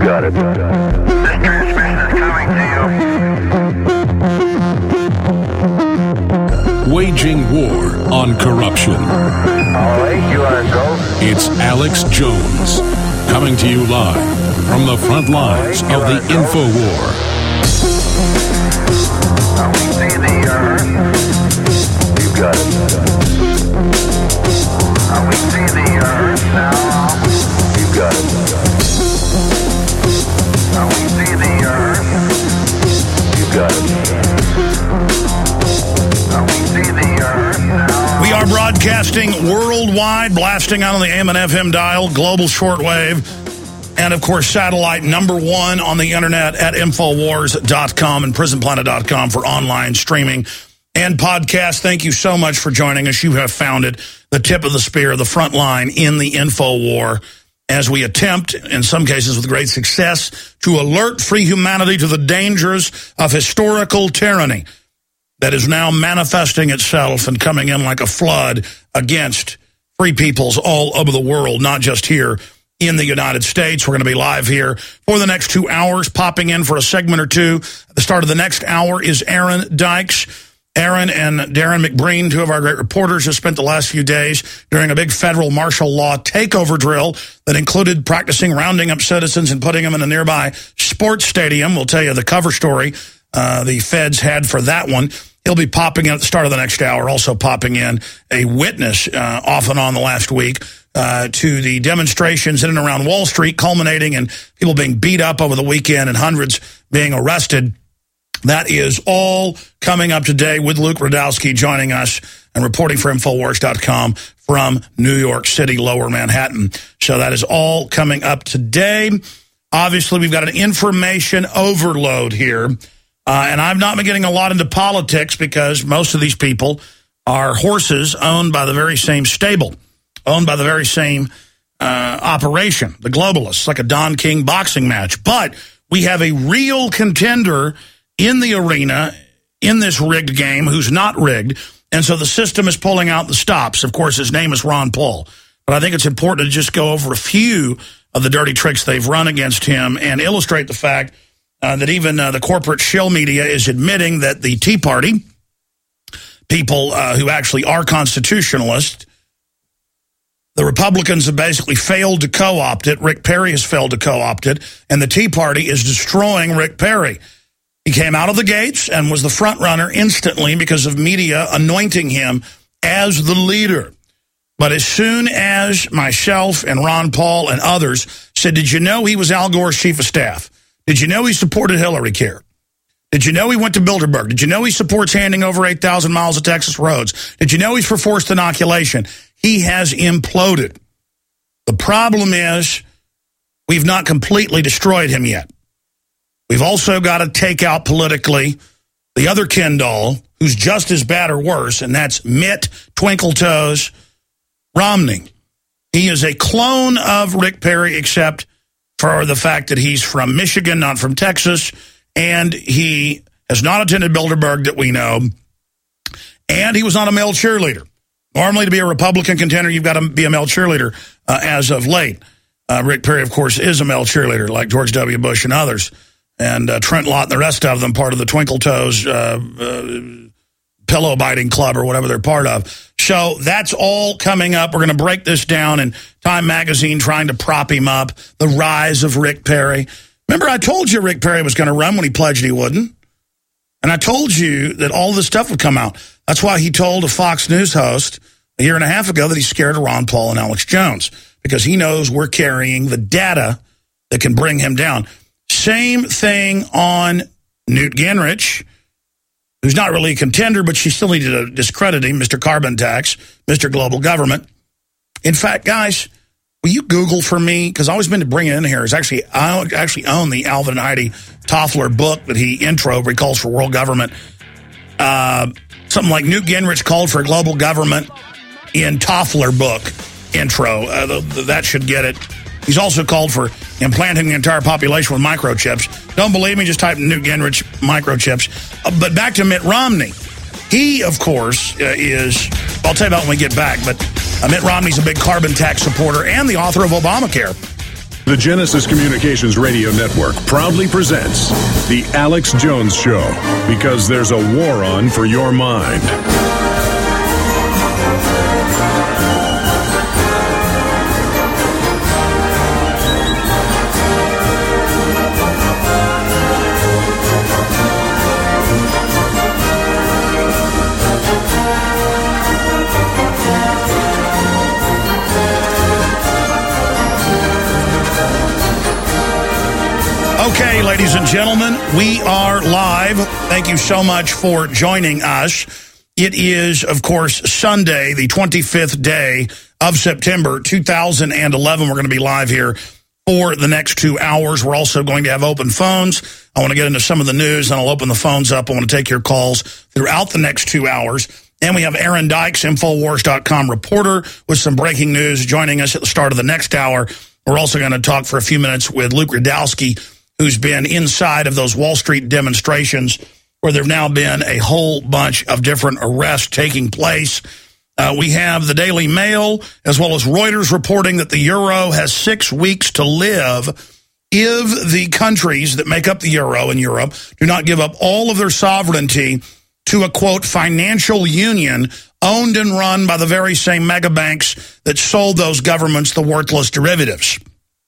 got it. This transmission is coming to you. Waging war on corruption. All right, you are go. It's Alex Jones, coming to you live from the front lines of the InfoWar. We see the Earth. You got it. We see the Earth now. You got it. We see the Earth. You got it. We see the Earth now. We are broadcasting worldwide, blasting out on the AM and FM dial, global shortwave, and, of course, satellite #1 on the internet at Infowars.com and PrisonPlanet.com for online streaming and podcast. Thank you so much for joining us. You have found it, the tip of the spear, the front line in the InfoWar, as we attempt, in some cases with great success, to alert free humanity to the dangers of historical tyranny that is now manifesting itself and coming in like a flood against free peoples all over the world, not just here in the United States. We're going to be live here for the next 2 hours, popping in for a segment or two. At the start of the next hour is Aaron Dykes. Aaron and Darren McBreen, two of our great reporters, have spent the last few days during a big federal martial law takeover drill that included practicing rounding up citizens and putting them in a nearby sports stadium. We'll tell you the cover story the feds had for that one. He'll be popping in at the start of the next hour, also popping in a witness off and on the last week to the demonstrations in and around Wall Street, culminating in people being beat up over the weekend and hundreds being arrested. That is all coming up today with Luke Rudkowski joining us and reporting for Infowars.com from New York City, Lower Manhattan. So that is all coming up today. Obviously, we've got an information overload here. And I've not been getting a lot into politics because most of these people are horses owned by the very same stable, owned by the very same operation, the globalists, like a Don King boxing match. But we have a real contender in the arena, in this rigged game, who's not rigged. And so the system is pulling out the stops. Of course, his name is Ron Paul. But I think it's important to just go over a few of the dirty tricks they've run against him and illustrate the fact that even the corporate shill media is admitting that the Tea Party, people who actually are constitutionalists, the Republicans have basically failed to co-opt it. Rick Perry has failed to co-opt it, and the Tea Party is destroying Rick Perry. He came out of the gates and was the front runner instantly because of media anointing him as the leader. But as soon as myself and Ron Paul and others said, did you know he was Al Gore's chief of staff? Did you know he supported Hillary Care? Did you know he went to Bilderberg? Did you know he supports handing over 8,000 miles of Texas roads? Did you know he's for forced inoculation? He has imploded. The problem is we've not completely destroyed him yet. We've also got to take out politically the other Ken doll, who's just as bad or worse, and that's Mitt Twinkle Toes Romney. He is a clone of Rick Perry, except for the fact that he's from Michigan, not from Texas, and he has not attended Bilderberg that we know, and he was not a male cheerleader. Normally, to be a Republican contender, you've got to be a male cheerleader as of late. Rick Perry, of course, is a male cheerleader, like George W. Bush and others, and Trent Lott and the rest of them, part of the Twinkle Toes pillow biting club or whatever they're part of. So that's all coming up. We're going to break this down in Time Magazine, trying to prop him up, the rise of Rick Perry. Remember, I told you Rick Perry was going to run when he pledged he wouldn't. And I told you that all this stuff would come out. That's why he told a Fox News host a year and a half ago that he's scared of Ron Paul and Alex Jones because he knows we're carrying the data that can bring him down. Same thing on Newt Gingrich, who's not really a contender, but she still needed to discredit him, Mr. Carbon Tax, Mr. Global Government. In fact, guys, will you Google for me? Because I always meant to bring it in here. I actually own the Alvin and Heidi Toffler book that he introed, where he calls for world government. Something like Newt Gingrich called for global government in Toffler book intro. That should get it. He's also called for implanting the entire population with microchips. Don't believe me? Just type in Newt Gingrich microchips. But back to Mitt Romney. He, of course, is, I'll tell you about when we get back, but Mitt Romney's a big carbon tax supporter and the author of Obamacare. The Genesis Communications Radio Network proudly presents The Alex Jones Show, because there's a war on for your mind. Okay, ladies and gentlemen, we are live. Thank you so much for joining us. It is, of course, Sunday, the 25th day of September 2011. We're going to be live here for the next 2 hours. We're also going to have open phones. I want to get into some of the news, and I'll open the phones up. I want to take your calls throughout the next 2 hours. And we have Aaron Dykes, Infowars.com reporter, with some breaking news joining us at the start of the next hour. We're also going to talk for a few minutes with Luke Rudkowski, who's been inside of those Wall Street demonstrations where there have now been a whole bunch of different arrests taking place. We have the Daily Mail as well as Reuters reporting that the euro has 6 weeks to live if the countries that make up the euro in Europe do not give up all of their sovereignty to a, quote, financial union owned and run by the very same mega banks that sold those governments the worthless derivatives.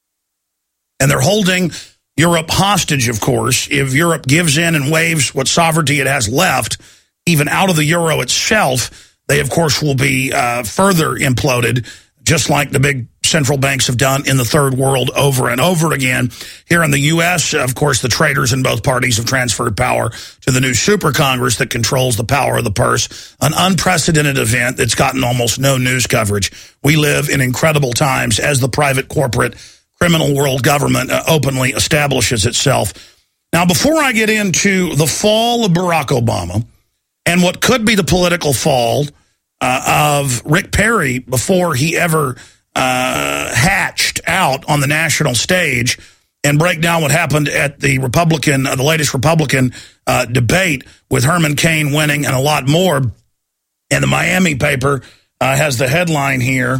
And they're holding Europe hostage, of course. If Europe gives in and waives what sovereignty it has left, even out of the euro itself, they, of course, will be further imploded, just like the big central banks have done in the third world over and over again. Here in the U.S., of course, the traitors in both parties have transferred power to the new super Congress that controls the power of the purse, an unprecedented event that's gotten almost no news coverage. We live in incredible times as the private corporate criminal world government openly establishes itself. Now, before I get into the fall of Barack Obama and what could be the political fall of Rick Perry before he ever hatched out on the national stage, and break down what happened at the latest Republican debate with Herman Cain winning and a lot more. And the Miami paper has the headline here.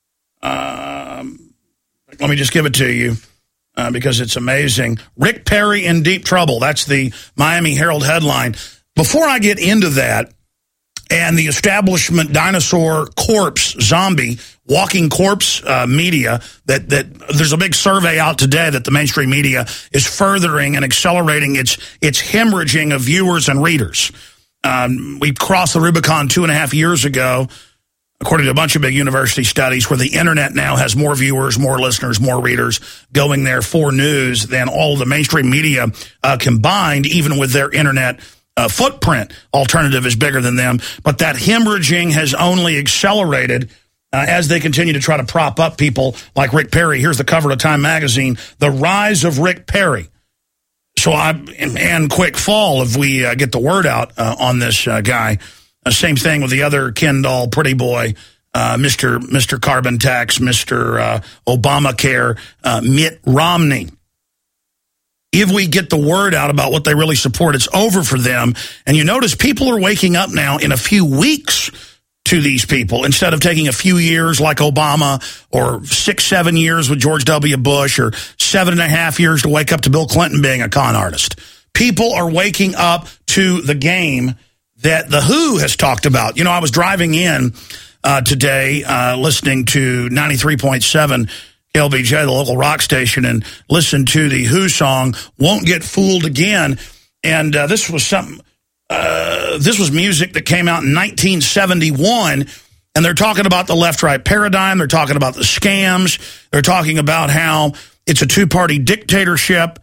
Let me just give it to you because it's amazing. Rick Perry in deep trouble. That's the Miami Herald headline. Before I get into that and the establishment dinosaur corpse, zombie, walking corpse media, that there's a big survey out today that the mainstream media is furthering and accelerating its hemorrhaging of viewers and readers. We crossed the Rubicon 2.5 years ago, according to a bunch of big university studies, where the internet now has more viewers, more listeners, more readers going there for news than all the mainstream media combined, even with their internet footprint. Alternative is bigger than them. But that hemorrhaging has only accelerated as they continue to try to prop up people like Rick Perry. Here's the cover of Time magazine, The Rise of Rick Perry. So and quick fall if we get the word out on this guy. Same thing with the other Ken doll, pretty boy, Mr. Carbon Tax, Mr. Obamacare, Mitt Romney. If we get the word out about what they really support, it's over for them. And you notice people are waking up now in a few weeks to these people instead of taking a few years like Obama, or 6-7 years with George W. Bush, or 7.5 years to wake up to Bill Clinton being a con artist. People are waking up to the game that the WHO has talked about. You know, I was driving in today listening to 93.7 KLBJ, the local rock station, and listened to the WHO song, Won't Get Fooled Again. And this was music that came out in 1971, and they're talking about the left-right paradigm. They're talking about the scams. They're talking about how it's a two-party dictatorship.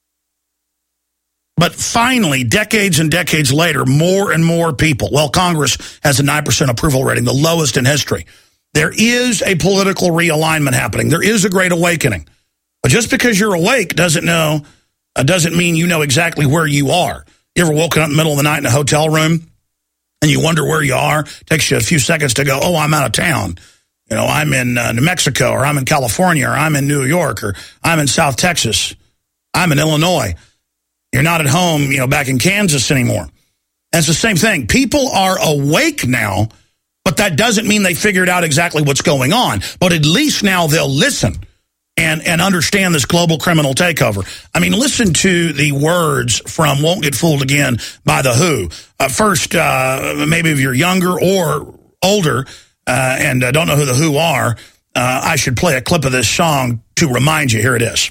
But finally, decades and decades later, more and more people, well, Congress has a 9% approval rating, the lowest in history. There is a political realignment happening. There is a great awakening. But just because you're awake doesn't mean you know exactly where you are. You ever woken up in the middle of the night in a hotel room and you wonder where you are? It takes you a few seconds to go, oh, I'm out of town. You know, I'm in New Mexico, or I'm in California, or I'm in New York, or I'm in South Texas. I'm in Illinois. You're not at home, you know, back in Kansas anymore. And it's the same thing. People are awake now, but that doesn't mean they figured out exactly what's going on. But at least now they'll listen. and understand this global criminal takeover. I mean, listen to the words from Won't Get Fooled Again by The Who. First, maybe if you're younger or older and don't know who The Who are, I should play a clip of this song to remind you. Here it is.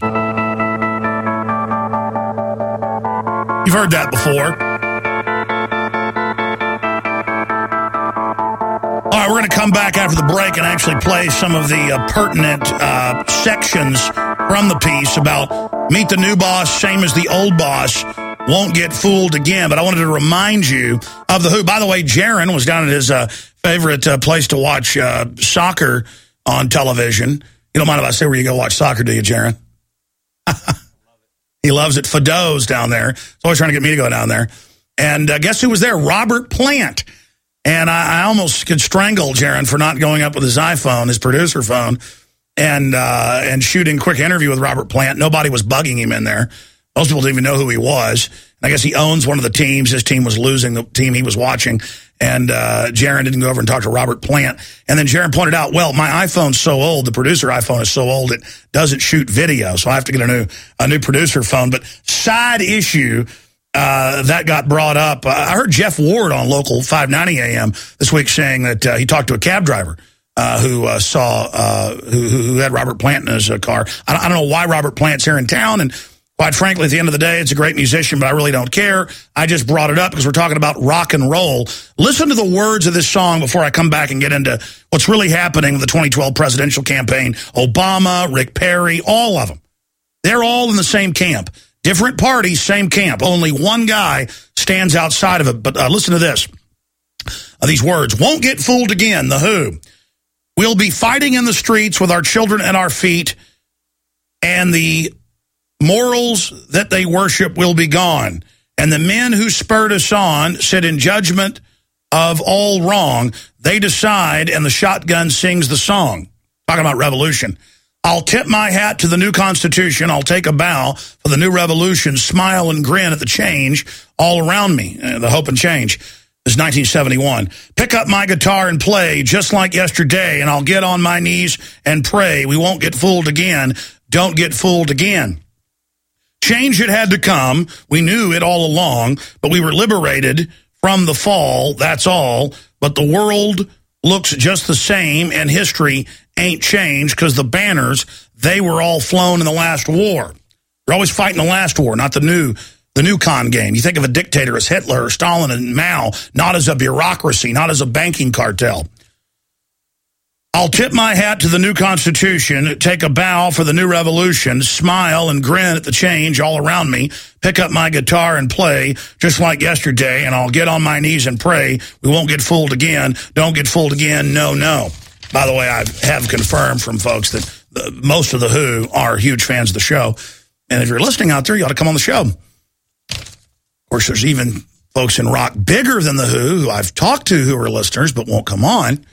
You've heard that before. All right, we're going to come back after the break and actually play some of the pertinent sections from the piece about meet the new boss, same as the old boss, won't get fooled again. But I wanted to remind you of The Who. By the way, Jaron was down at his favorite place to watch soccer on television. You don't mind if I say where you go watch soccer, do you, Jaron? He loves it. Fado's down there. He's always trying to get me to go down there. And guess who was there? Robert Plant. And I almost could strangle Jaron for not going up with his iPhone, his producer phone, and shooting a quick interview with Robert Plant. Nobody was bugging him in there. Most people didn't even know who he was. And I guess he owns one of the teams. His team was losing, the team he was watching. And Jaron didn't go over and talk to Robert Plant. And then Jaron pointed out, well, my iPhone's so old, the producer iPhone is so old, it doesn't shoot video. So I have to get a new producer phone. But side issue, that got brought up. I heard Jeff Ward on Local 590 AM this week saying that he talked to a cab driver who had Robert Plant in his car. I don't know why Robert Plant's here in town, and quite frankly, at the end of the day, it's a great musician, but I really don't care. I just brought it up because we're talking about rock and roll. Listen to the words of this song before I come back and get into what's really happening with the 2012 presidential campaign. Obama, Rick Perry, all of them. They're all in the same camp. Different parties, same camp. Only one guy stands outside of it. But listen to this. These words. Won't get fooled again, The Who. We'll be fighting in the streets with our children at our feet, and the morals that they worship will be gone. And the men who spurred us on sit in judgment of all wrong. They decide, and the shotgun sings the song. Talking about revolution. I'll tip my hat to the new Constitution. I'll take a bow for the new revolution, smile and grin at the change all around me. The hope and change. This is 1971. Pick up my guitar and play just like yesterday, and I'll get on my knees and pray. We won't get fooled again. Don't get fooled again. Change had had to come. We knew it all along, but we were liberated from the fall. That's all. But the world looks just the same, and history ain't changed because the banners, they were all flown in the last war. We're always fighting the last war, not the new con game. You think of a dictator as Hitler or Stalin and Mao, not as a bureaucracy, not as a banking cartel. I'll tip my hat to the new Constitution, take a bow for the new revolution, smile and grin at the change all around me, pick up my guitar and play just like yesterday, and I'll get on my knees and pray. We won't get fooled again. Don't get fooled again. No, no. By the way, I have confirmed from folks that most of The Who are huge fans of the show. And if you're listening out there, you ought to come on the show. Of course, there's even folks in rock bigger than The Who I've talked to who are listeners but won't come on.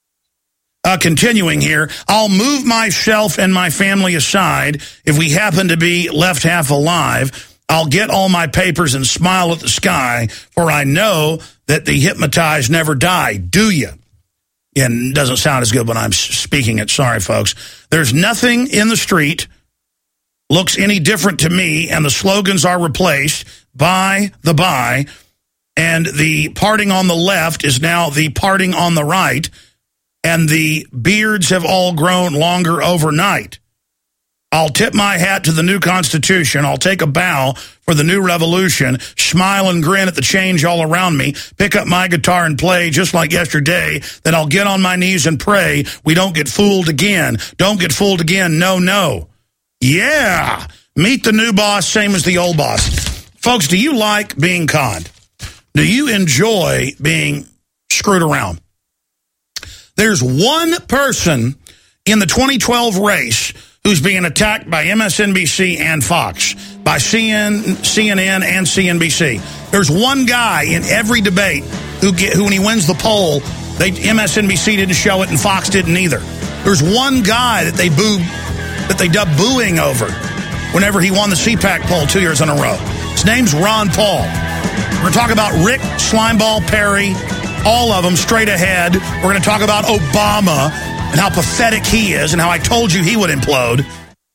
Continuing here, I'll move myself and my family aside if we happen to be left half alive. I'll get all my papers and smile at the sky, for I know that the hypnotized never die. Do you? And it doesn't sound as good when I'm speaking it. Sorry, folks. There's nothing in the street looks any different to me, and the slogans are replaced by the by, and the parting on the left is now the parting on the right, and the beards have all grown longer overnight. I'll tip my hat to the new Constitution. I'll take a bow for the new revolution, smile and grin at the change all around me, pick up my guitar and play just like yesterday. Then I'll get on my knees and pray we don't get fooled again. Don't get fooled again. No, no. Yeah. Meet the new boss, same as the old boss. Folks, do you like being conned? Do you enjoy being screwed around? There's one person in the 2012 race who's being attacked by MSNBC and Fox, by CNN and CNBC. There's one guy in every debate who when he wins the poll, MSNBC didn't show it and Fox didn't either. There's one guy that they dubbed booing over whenever he won the CPAC poll 2 years in a row. His name's Ron Paul. We're going to talk about Rick Slimeball Perry, all of them straight ahead. We're going to talk about Obama and how pathetic he is and how I told you he would implode.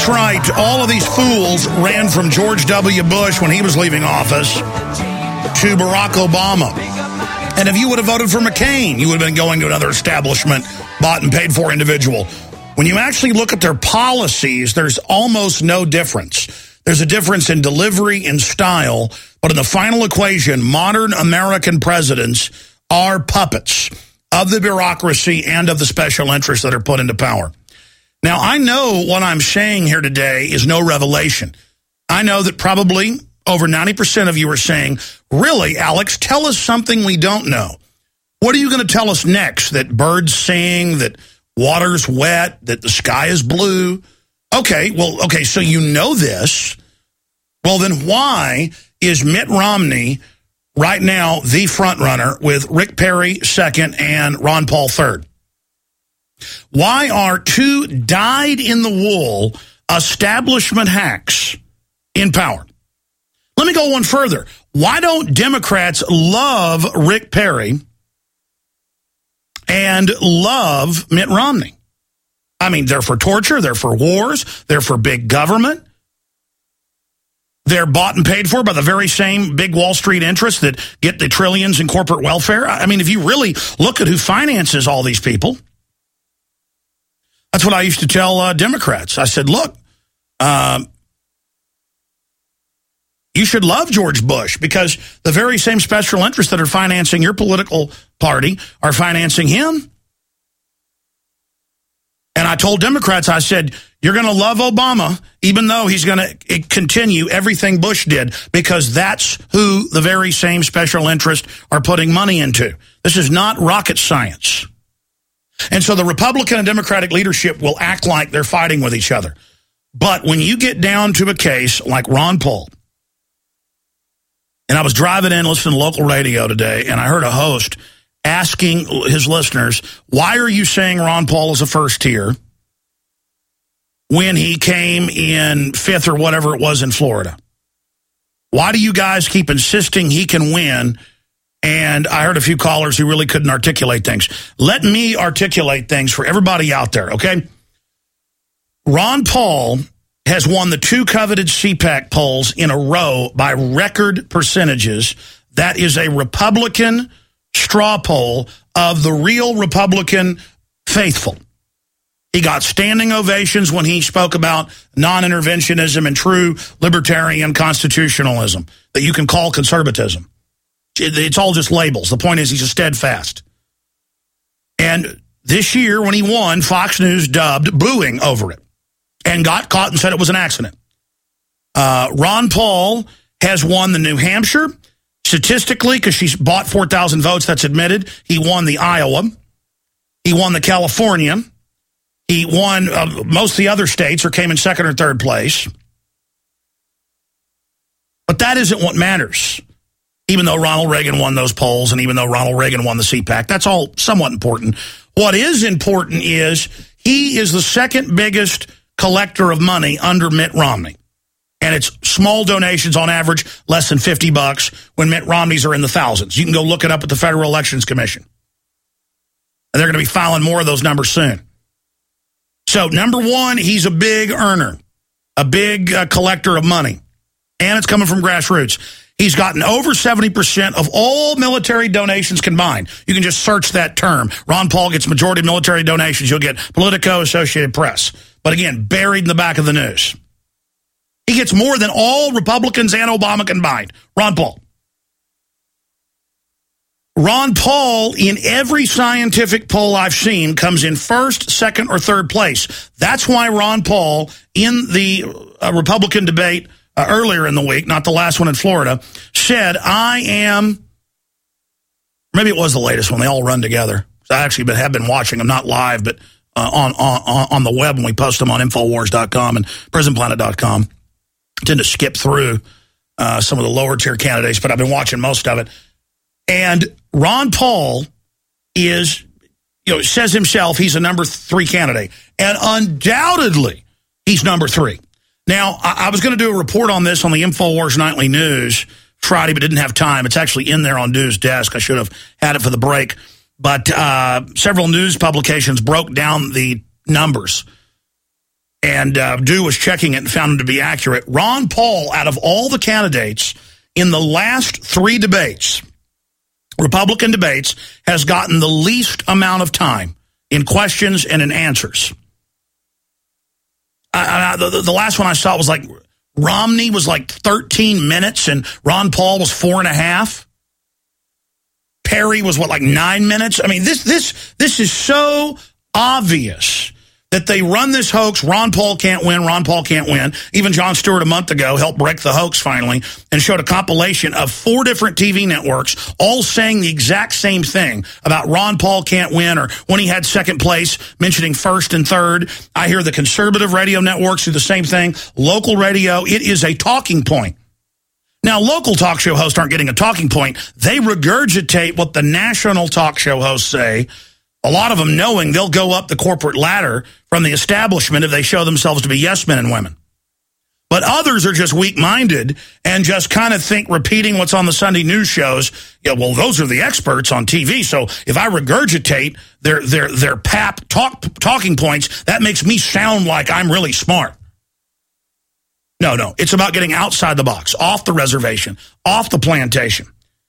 right. All of these fools ran from George W. Bush when he was leaving office to Barack Obama. And if you would have voted for McCain, you would have been going to another establishment, bought and paid for individual. When you actually look at their policies, there's almost no difference. There's a difference in delivery and style, but in the final equation, modern American presidents are puppets of the bureaucracy and of the special interests that are put into power. Now, I know what I'm saying here today is no revelation. I know that probably over 90% of you are saying, really, Alex, tell us something we don't know. What are you going to tell us next? That birds sing, that water's wet, that the sky is blue? Okay, so you know this. Well, then why is Mitt Romney right now the front runner with Rick Perry second and Ron Paul third? Why are two dyed-in-the-wool establishment hacks in power? Let me go one further. Why don't Democrats love Rick Perry and love Mitt Romney? I mean, they're for torture, they're for wars, they're for big government. They're bought and paid for by the very same big Wall Street interests that get the trillions in corporate welfare. I mean, if you really look at who finances all these people, that's what I used to tell Democrats. I said, look, you should love George Bush because the very same special interests that are financing your political party are financing him. And I told Democrats, I said, you're going to love Obama, even though he's going to continue everything Bush did, because that's who the very same special interests are putting money into. This is not rocket science. And so the Republican and Democratic leadership will act like they're fighting with each other. But when you get down to a case like Ron Paul, and I was driving in listening to local radio today, and I heard a host asking his listeners, why are you saying Ron Paul is a first tier when he came in fifth or whatever it was in Florida? Why do you guys keep insisting he can win? And I heard a few callers who really couldn't articulate things. Let me articulate things for everybody out there, okay? Ron Paul has won the two coveted CPAC polls in a row by record percentages. That is a Republican straw poll of the real Republican faithful. He got standing ovations when he spoke about non-interventionism and true libertarian constitutionalism that you can call conservatism. It's all just labels. The point is he's a steadfast. And this year when he won, Fox News dubbed booing over it and got caught and said it was an accident. Ron Paul has won the New Hampshire. Statistically, because she's bought 4,000 votes, that's admitted. He won the Iowa. He won the California. He won most of the other states or came in second or third place. But that isn't what matters. Even though Ronald Reagan won those polls and even though Ronald Reagan won the CPAC, that's all somewhat important. What is important is he is the second biggest collector of money under Mitt Romney. And it's small donations on average, less than $50 when Mitt Romney's are in the thousands. You can go look it up at the Federal Elections Commission. And they're going to be filing more of those numbers soon. So, number one, he's a big earner, a big collector of money. And it's coming from grassroots. He's gotten over 70% of all military donations combined. You can just search that term. Ron Paul gets majority of military donations. You'll get Politico, Associated Press. But again, buried in the back of the news. He gets more than all Republicans and Obama combined. Ron Paul. Ron Paul, in every scientific poll I've seen, comes in first, second, or third place. That's why Ron Paul, in the Republican debate earlier in the week, not the last one in Florida, said, I am, maybe it was the latest one, they all run together. I actually have been watching them, not live, but on the web when we post them on Infowars.com and PrisonPlanet.com. I tend to skip through some of the lower tier candidates, but I've been watching most of it. And Ron Paul is, says himself he's a number 3 candidate. And undoubtedly, he's number 3. Now, I was going to do a report on this on the InfoWars Nightly News Friday, but didn't have time. It's actually in there on Dude's desk. I should have had it for the break. But several news publications broke down the numbers. And Dew was checking it and found him to be accurate. Ron Paul, out of all the candidates in the last 3 debates, Republican debates, has gotten the least amount of time in questions and in answers. The last one I saw was like Romney was like 13 minutes and Ron Paul was 4.5. Perry was like 9 minutes. I mean, this is so obvious that they run this hoax. Ron Paul can't win. Ron Paul can't win. Even Jon Stewart a month ago helped break the hoax finally and showed a compilation of 4 different TV networks all saying the exact same thing about Ron Paul can't win, or when he had second place, mentioning first and third. I hear the conservative radio networks do the same thing. Local radio, it is a talking point. Now, local talk show hosts aren't getting a talking point. They regurgitate what the national talk show hosts say, a lot of them knowing they'll go up the corporate ladder from the establishment if they show themselves to be yes men and women. But others are just weak-minded and just kind of think repeating what's on the Sunday news shows, yeah, well, those are the experts on TV, so if I regurgitate their pap talking points, that makes me sound like I'm really smart. No, it's about getting outside the box, off the reservation, off the plantation.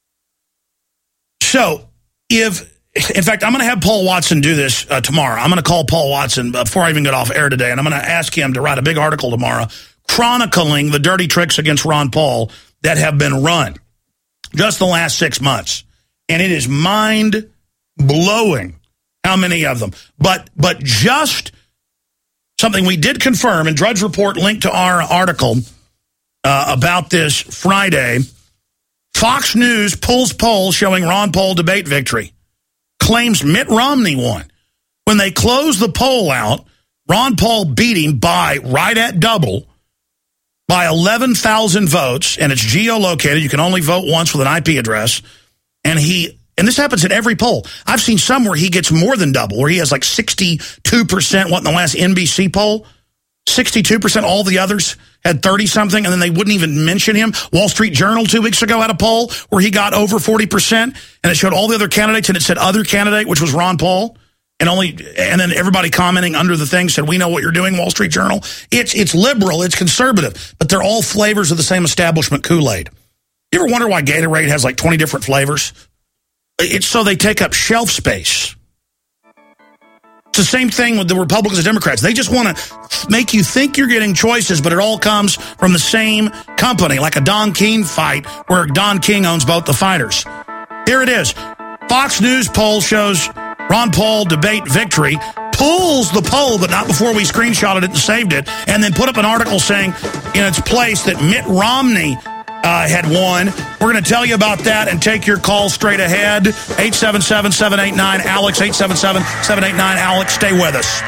So, in fact, I'm going to have Paul Watson do this tomorrow. I'm going to call Paul Watson before I even get off air today, and I'm going to ask him to write a big article tomorrow chronicling the dirty tricks against Ron Paul that have been run just the last 6 months. And it is mind-blowing how many of them. But just something we did confirm, and Drudge Report linked to our article about this Friday, Fox News pulls poll showing Ron Paul debate victory. Claims Mitt Romney won. When they closed the poll out, Ron Paul beat him by right at double, by 11,000 votes, and it's geolocated. You can only vote once with an IP address. And this happens at every poll. I've seen some where he gets more than double, where he has like 62%, in the last NBC poll? 62%, all the others had 30-something, and then they wouldn't even mention him. Wall Street Journal 2 weeks ago had a poll where he got over 40%, and it showed all the other candidates, and it said other candidate, which was Ron Paul, and then everybody commenting under the thing said, we know what you're doing, Wall Street Journal. It's liberal, it's conservative, but they're all flavors of the same establishment Kool-Aid. You ever wonder why Gatorade has like 20 different flavors? It's so they take up shelf space. It's the same thing with the Republicans and Democrats. They just want to make you think you're getting choices, but it all comes from the same company, like a Don King fight where Don King owns both the fighters. Here it is. Fox News poll shows Ron Paul debate victory, pulls the poll, but not before we screenshotted it and saved it, and then put up an article saying in its place that Mitt Romney had won. We're going to tell you about that and take your call straight ahead. 877-789-ALEX, 877-789-ALEX. Stay with us.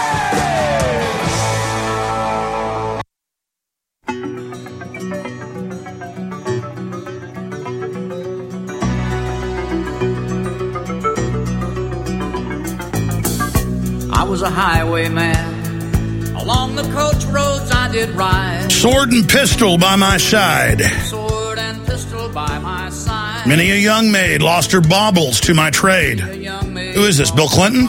I was a highwayman. Along the coach roads I did ride. Sword and pistol by my side. Sword and pistol by my side. Many a young maid lost her baubles to my trade. Who is this, Bill Clinton?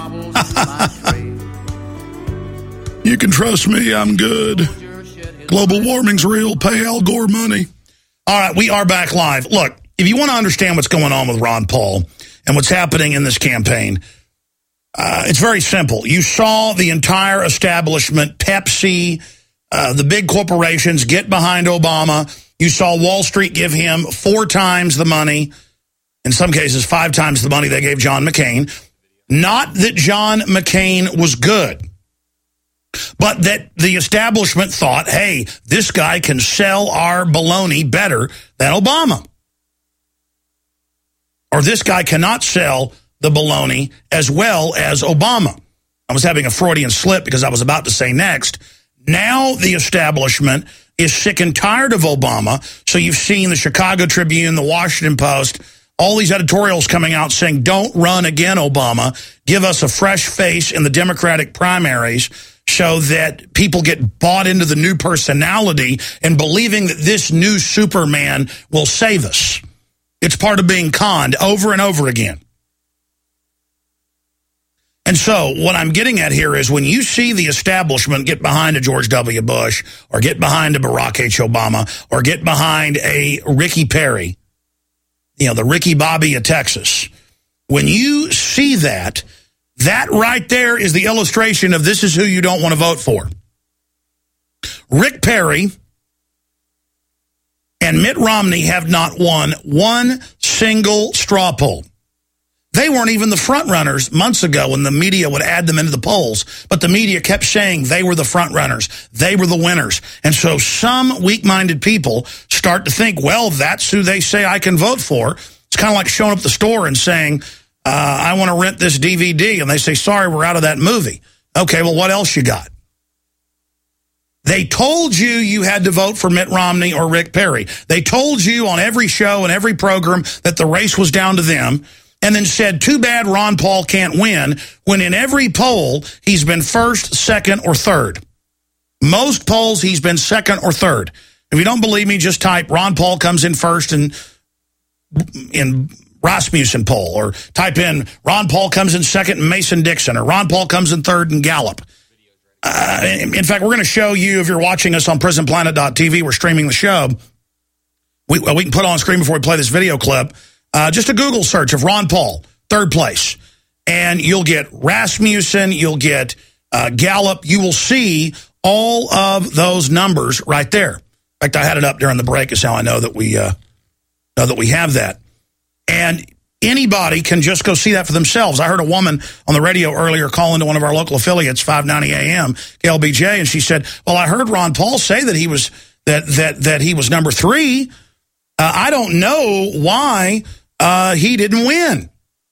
You can trust me, I'm good. Global warming's real, pay Al Gore money. All right, we are back live. Look, if you want to understand what's going on with Ron Paul and what's happening in this campaign, it's very simple. You saw the entire establishment, Pepsi, the big corporations get behind Obama. You saw Wall Street give him 4 times the money, in some cases 5 times the money they gave John McCain. Not that John McCain was good, but that the establishment thought, hey, this guy can sell our baloney better than Obama. Or this guy cannot sell the baloney as well as Obama. I was having a Freudian slip because I was about to say next. Now the establishment is sick and tired of Obama. So you've seen the Chicago Tribune, the Washington Post, all these editorials coming out saying, don't run again, Obama. Give us a fresh face in the Democratic primaries so that people get bought into the new personality and believing that this new Superman will save us. It's part of being conned over and over again. And so what I'm getting at here is when you see the establishment get behind a George W. Bush or get behind a Barack H. Obama or get behind a Ricky Perry, the Ricky Bobby of Texas, when you see that, that right there is the illustration of this is who you don't want to vote for. Rick Perry and Mitt Romney have not won one single straw poll. They weren't even the front runners months ago when the media would add them into the polls, but the media kept saying they were the front runners. They were the winners. And so some weak-minded people start to think, well, that's who they say I can vote for. It's kind of like showing up at the store and saying, I want to rent this DVD. And they say, sorry, we're out of that movie. Okay, well, what else you got? They told you had to vote for Mitt Romney or Rick Perry. They told you on every show and every program that the race was down to them, and then said, too bad Ron Paul can't win, when in every poll, he's been first, second, or third. Most polls, he's been second or third. If you don't believe me, just type Ron Paul comes in first in Rasmussen poll, or type in Ron Paul comes in second in Mason-Dixon, or Ron Paul comes in third in Gallup. In fact, we're going to show you, if you're watching us on PrisonPlanet.tv, we're streaming the show. We can put on screen before we play this video clip. Just a Google search of Ron Paul, third place. And you'll get Rasmussen, you'll get Gallup. You will see all of those numbers right there. In fact, I had it up during the break is how I know that we have that. And anybody can just go see that for themselves. I heard a woman on the radio earlier call into one of our local affiliates, 590 AM, KLBJ, and she said, well, I heard Ron Paul say that he was that he was number 3. I don't know why he didn't win.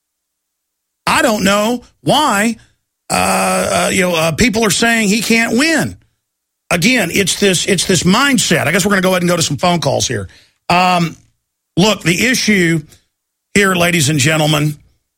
I don't know why people are saying he can't win. Again, it's this mindset. I guess we're going to go ahead and go to some phone calls here. Look, the issue here, ladies and gentlemen,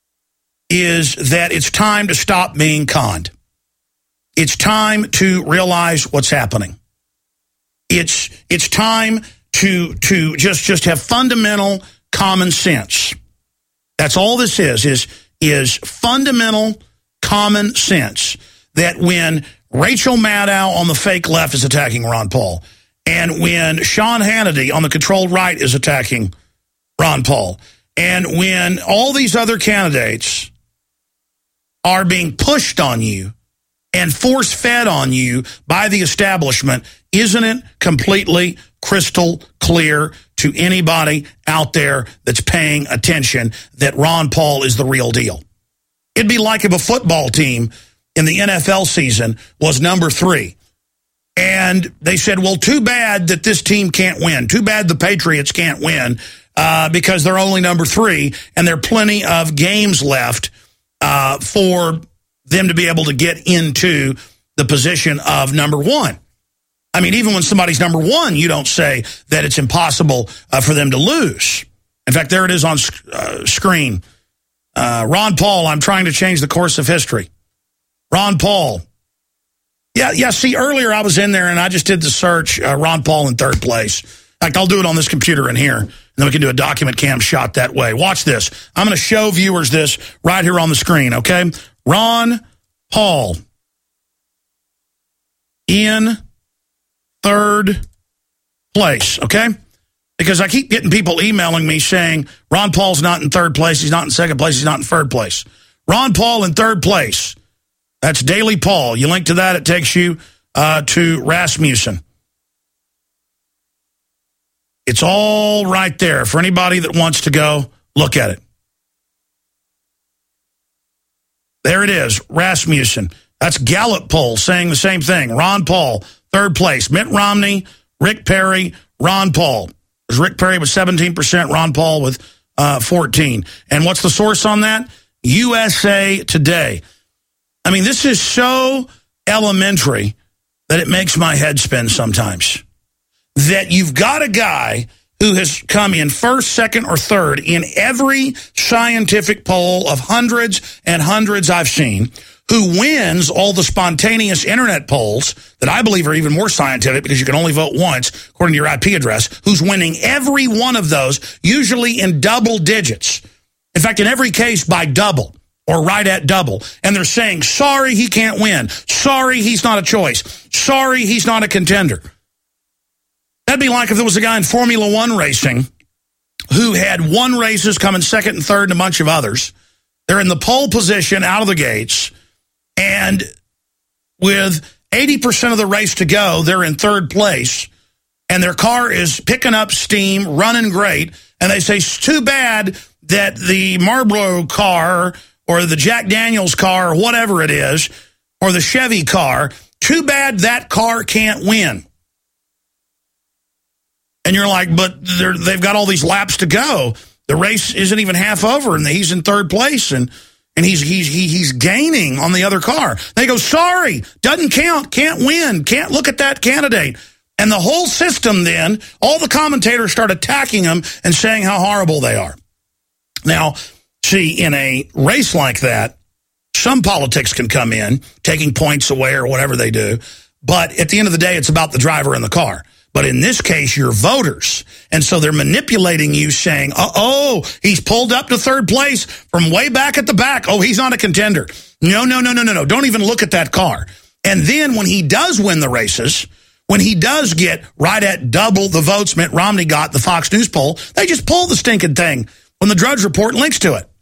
is that it's time to stop being conned. It's time to realize what's happening. It's time to just have fundamental common sense. That's all this is fundamental common sense. That when Rachel Maddow on the fake left is attacking Ron Paul, and when Sean Hannity on the controlled right is attacking Ron Paul, and when all these other candidates are being pushed on you and force-fed on you by the establishment, isn't it completely crystal clear to anybody out there that's paying attention that Ron Paul is the real deal? It'd be like if a football team in the NFL season was number 3. And they said, well, too bad that this team can't win. Too bad the Patriots can't win because they're only number 3, and there are plenty of games left for them to be able to get into the position of number 1. I mean, even when somebody's number 1, you don't say that it's impossible for them to lose. In fact, there it is on screen. Ron Paul, I'm trying to change the course of history. Ron Paul. Yeah, see, earlier I was in there and I just did the search, Ron Paul in third place. In fact, I'll do it on this computer in here, and then we can do a document cam shot that way. Watch this. I'm going to show viewers this right here on the screen, okay? Ron Paul in third place, okay? Because I keep getting people emailing me saying, Ron Paul's not in third place, he's not in second place, he's not in third place. Ron Paul in third place. That's Daily Paul. You link to that, it takes you to Rasmussen. It's all right there for anybody that wants to go look at it. There it is, Rasmussen. That's Gallup poll saying the same thing. Ron Paul, third place. Mitt Romney, Rick Perry, Ron Paul. There's Rick Perry with 17%, Ron Paul with 14%. And what's the source on that? USA Today. I mean, this is so elementary that it makes my head spin sometimes. That you've got a guy who has come in first, second, or third in every scientific poll of hundreds and hundreds I've seen, who wins all the spontaneous internet polls that I believe are even more scientific because you can only vote once according to your IP address, who's winning every one of those, usually in double digits. In fact, in every case by double. or right at double. And they're saying, sorry, he can't win. Sorry, he's not a choice. Sorry, he's not a contender. That'd be like if there was a guy in Formula One racing who had won races, coming second and third, and a bunch of others. They're in the pole position out of the gates, and with 80% of the race to go, they're in third place, and their car is picking up steam, running great, and they say, it's too bad that the Marlboro car or the Jack Daniels car or whatever it is, or the Chevy car, too bad that car can't win. And you're like, but they've got all these laps to go. The race isn't even half over, and he's in third place, and he's gaining on the other car. They go, sorry, doesn't count, can't win, can't look at that candidate. And the whole system then, all the commentators start attacking them and saying how horrible they are. Now, see, in a race like that, some politics can come in, taking points away or whatever they do. But at the end of the day, it's about the driver in the car. But in this case, you're voters. And so they're manipulating you, saying, oh, he's pulled up to third place from way back at the back. Oh, he's not a contender. No. Don't even look at that car. And then when he does win the races, when he does get right at double the votes Mitt Romney got, the Fox News poll, they just pull the stinking thing when the Drudge Report links to it.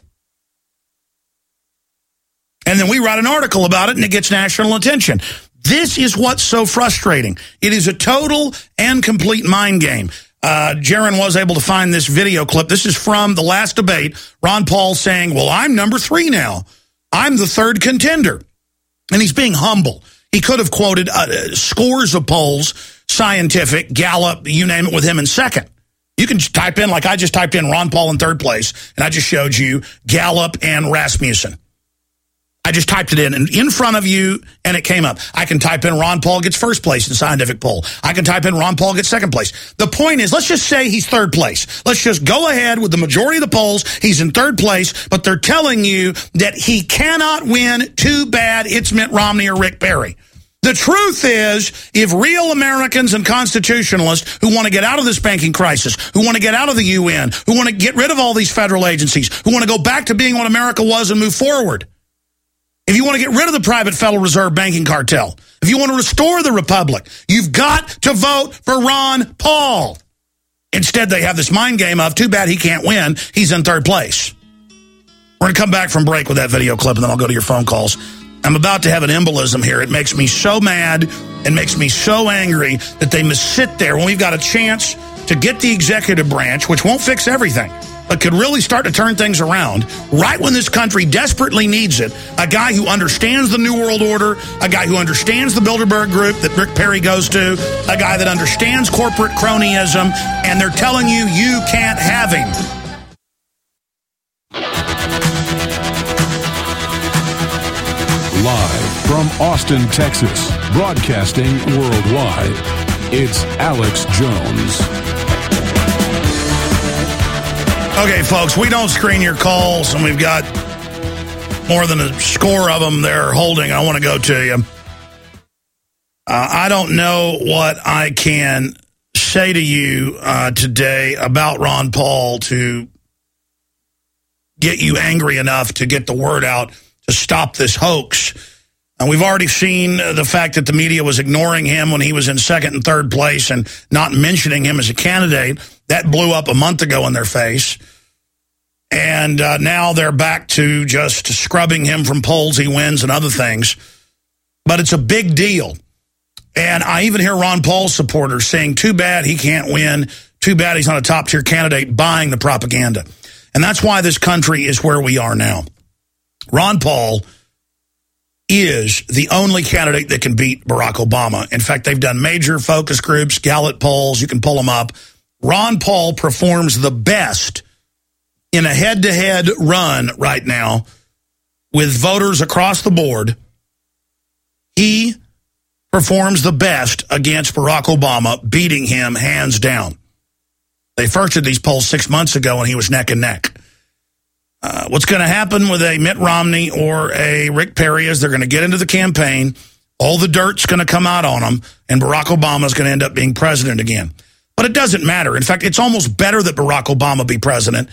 And then we write an article about it, and it gets national attention. This is what's so frustrating. It is a total and complete mind game. Jaron was able to find this video clip. This is from the last debate. Ron Paul saying, well, I'm number 3 now. I'm the third contender. And he's being humble. He could have quoted scores of polls, Scientific, Gallup, you name it, with him in second. You can type in, like I just typed in Ron Paul in third place, and I just showed you Gallup and Rasmussen. I just typed it in front of you, and it came up. I can type in Ron Paul gets first place in Scientific poll. I can type in Ron Paul gets second place. The point is, let's just say he's third place. Let's just go ahead with the majority of the polls. He's in third place, but they're telling you that he cannot win. Too bad it's Mitt Romney or Rick Perry. The truth is, if real Americans and constitutionalists who want to get out of this banking crisis, who want to get out of the UN, who want to get rid of all these federal agencies, who want to go back to being what America was and move forward, if you want to get rid of the private Federal Reserve banking cartel, if you want to restore the republic, you've got to vote for Ron Paul. Instead, they have this mind game of, too bad he can't win, he's in third place. We're going to come back from break with that video clip, and then I'll go to your phone calls. I'm about to have an embolism here. It makes me so mad and makes me so angry that they must sit there when we've got a chance to get the executive branch, which won't fix everything, but could really start to turn things around, right when this country desperately needs it. A guy who understands the New World Order, a guy who understands the Bilderberg Group that Rick Perry goes to, a guy that understands corporate cronyism, and they're telling you, you can't have him. Live from Austin, Texas, broadcasting worldwide, it's Alex Jones. Okay, folks, we don't screen your calls, and we've got more than a score of them they're holding. I want to go to you. I don't know what I can say to you today about Ron Paul to get you angry enough to get the word out to stop this hoax. And we've already seen the fact that the media was ignoring him when he was in second and third place and not mentioning him as a candidate. That blew up a month ago in their face. And now they're back to just scrubbing him from polls he wins and other things. But it's a big deal. And I even hear Ron Paul's supporters saying, too bad he can't win. Too bad he's not a top-tier candidate, buying the propaganda. And that's why this country is where we are now. Ron Paul is the only candidate that can beat Barack Obama. In fact, they've done major focus groups, Gallup polls, you can pull them up. Ron Paul performs the best in a head-to-head run right now with voters across the board. He performs the best against Barack Obama, beating him hands down. They first did these polls 6 months ago, and he was neck and neck. What's going to happen with a Mitt Romney or a Rick Perry is they're going to get into the campaign, all the dirt's going to come out on them, and Barack Obama is going to end up being president again. But it doesn't matter. In fact, it's almost better that Barack Obama be president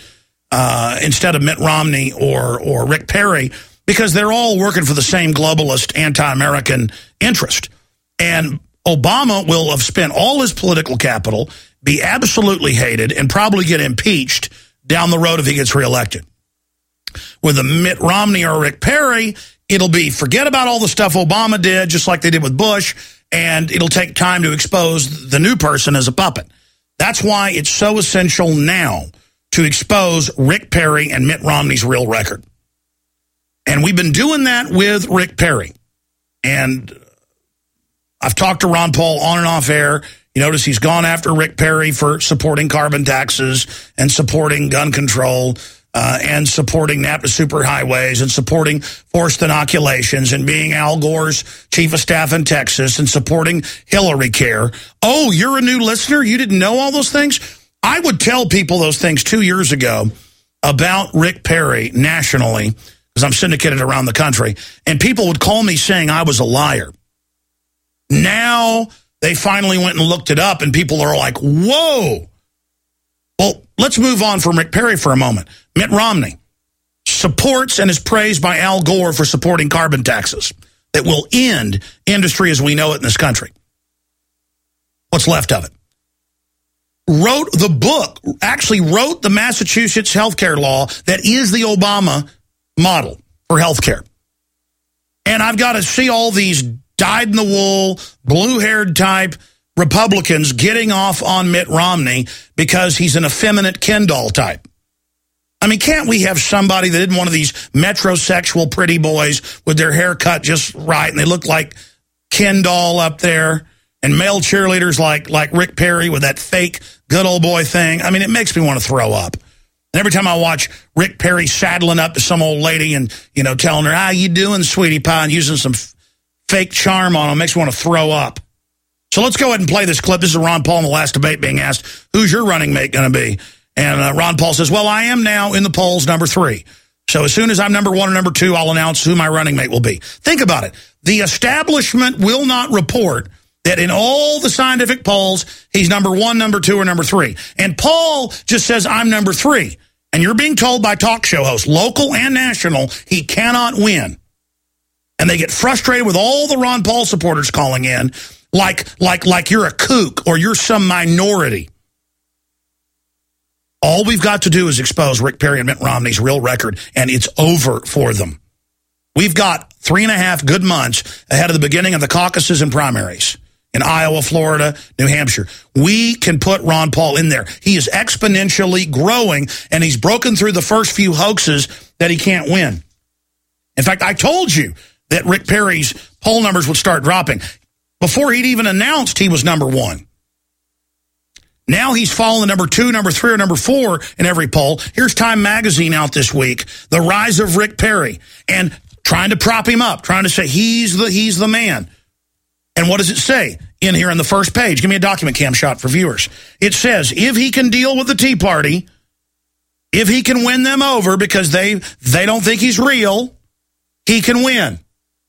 instead of Mitt Romney or Rick Perry, because they're all working for the same globalist, anti-American interest. And Obama will have spent all his political capital, be absolutely hated, and probably get impeached down the road if he gets reelected. With a Mitt Romney or Rick Perry, it'll be forget about all the stuff Obama did, just like they did with Bush, and it'll take time to expose the new person as a puppet. That's why it's so essential now to expose Rick Perry and Mitt Romney's real record. And we've been doing that with Rick Perry. And I've talked to Ron Paul on and off air. You notice he's gone after Rick Perry for supporting carbon taxes and supporting gun control and supporting NAPTA superhighways and supporting forced inoculations and being Al Gore's chief of staff in Texas and supporting Hillary Care. Oh, you're a new listener? You didn't know all those things? I would tell people those things 2 years ago about Rick Perry nationally, because I'm syndicated around the country, and people would call me saying I was a liar. Now they finally went and looked it up, and people are like, whoa. Well, let's move on from Rick Perry for a moment. Mitt Romney supports and is praised by Al Gore for supporting carbon taxes that will end industry as we know it in this country. What's left of it? Wrote the book, actually wrote the Massachusetts healthcare law that is the Obama model for healthcare. And I've got to see all these dyed-in-the-wool, blue-haired type Republicans getting off on Mitt Romney because he's an effeminate Ken doll type. I mean, can't we have somebody that isn't one of these metrosexual pretty boys with their hair cut just right and they look like Ken doll up there, and male cheerleaders like Rick Perry with that fake good old boy thing? I mean, it makes me want to throw up. And every time I watch Rick Perry saddling up to some old lady and, you know, telling her, how you doing, sweetie pie, and using some fake charm on him, makes me want to throw up. So let's go ahead and play this clip. This is Ron Paul in the last debate being asked, who's your running mate going to be? And Ron Paul says, well, I am now in the polls number 3. So as soon as I'm number 1 or number 2, I'll announce who my running mate will be. Think about it. The establishment will not report that in all the scientific polls, he's number 1, number 2, or number 3. And Paul just says, I'm number 3. And you're being told by talk show hosts, local and national, he cannot win. And they get frustrated with all the Ron Paul supporters calling in like you're a kook or you're some minority. All we've got to do is expose Rick Perry and Mitt Romney's real record, and it's over for them. We've got 3.5 good months ahead of the beginning of the caucuses and primaries in Iowa, Florida, New Hampshire. We can put Ron Paul in there. He is exponentially growing, and he's broken through the first few hoaxes that he can't win. In fact, I told you that Rick Perry's poll numbers would start dropping. Before he'd even announced he was number 1. Now he's fallen to number 2, number 3, or number 4 in every poll. Here's Time Magazine out this week, the rise of Rick Perry, and trying to prop him up, trying to say he's the man. And what does it say in here on the first page? Give me a document cam shot for viewers. It says, if he can deal with the Tea Party, if he can win them over because they don't think he's real, he can win.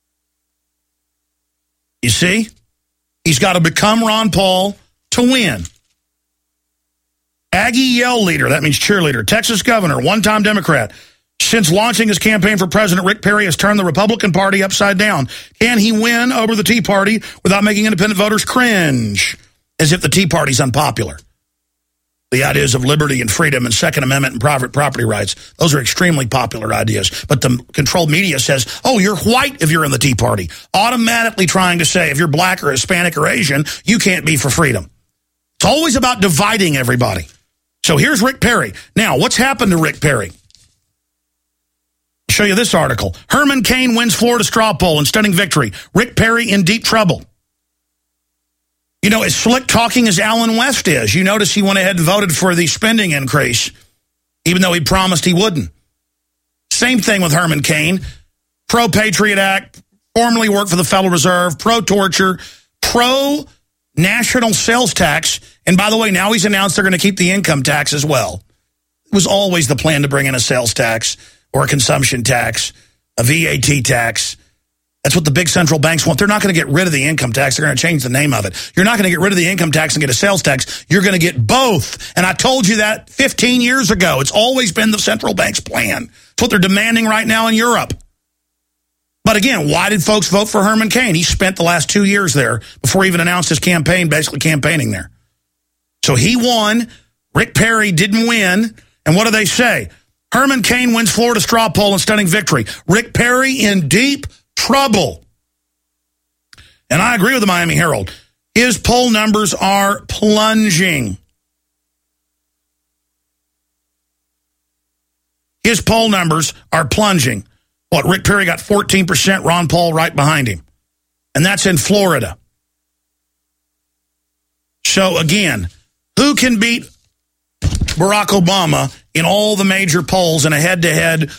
You see? He's got to become Ron Paul to win. Aggie Yell leader, that means cheerleader, Texas governor, one-time Democrat. Since launching his campaign for president, Rick Perry has turned the Republican Party upside down. Can he win over the Tea Party without making independent voters cringe? As if the Tea Party's unpopular. The ideas of liberty and freedom and Second Amendment and private property rights, those are extremely popular ideas. But the controlled media says, oh, you're white if you're in the Tea Party. Automatically trying to say if you're black or Hispanic or Asian, you can't be for freedom. It's always about dividing everybody. So here's Rick Perry. Now, what's happened to Rick Perry? I'll show you this article. Herman Cain wins Florida straw poll in stunning victory. Rick Perry in deep trouble. You know, as slick talking as Alan West is, you notice he went ahead and voted for the spending increase, even though he promised he wouldn't. Same thing with Herman Cain. Pro-Patriot Act, formerly worked for the Federal Reserve, pro-torture, pro-national sales tax. And by the way, now he's announced they're going to keep the income tax as well. It was always the plan to bring in a sales tax or a consumption tax, a VAT tax. That's what the big central banks want. They're not going to get rid of the income tax. They're going to change the name of it. You're not going to get rid of the income tax and get a sales tax. You're going to get both. And I told you that 15 years ago. It's always been the central bank's plan. It's what they're demanding right now in Europe. But again, why did folks vote for Herman Cain? He spent the last 2 years there before he even announced his campaign, basically campaigning there. So he won. Rick Perry didn't win. And what do they say? Herman Cain wins Florida straw poll and stunning victory. Rick Perry in deep trouble. And I agree with the Miami Herald. His poll numbers are plunging. His poll numbers are plunging. What, Rick Perry got 14%, Ron Paul right behind him. And that's in Florida. So again, who can beat Barack Obama in all the major polls in a head-to-head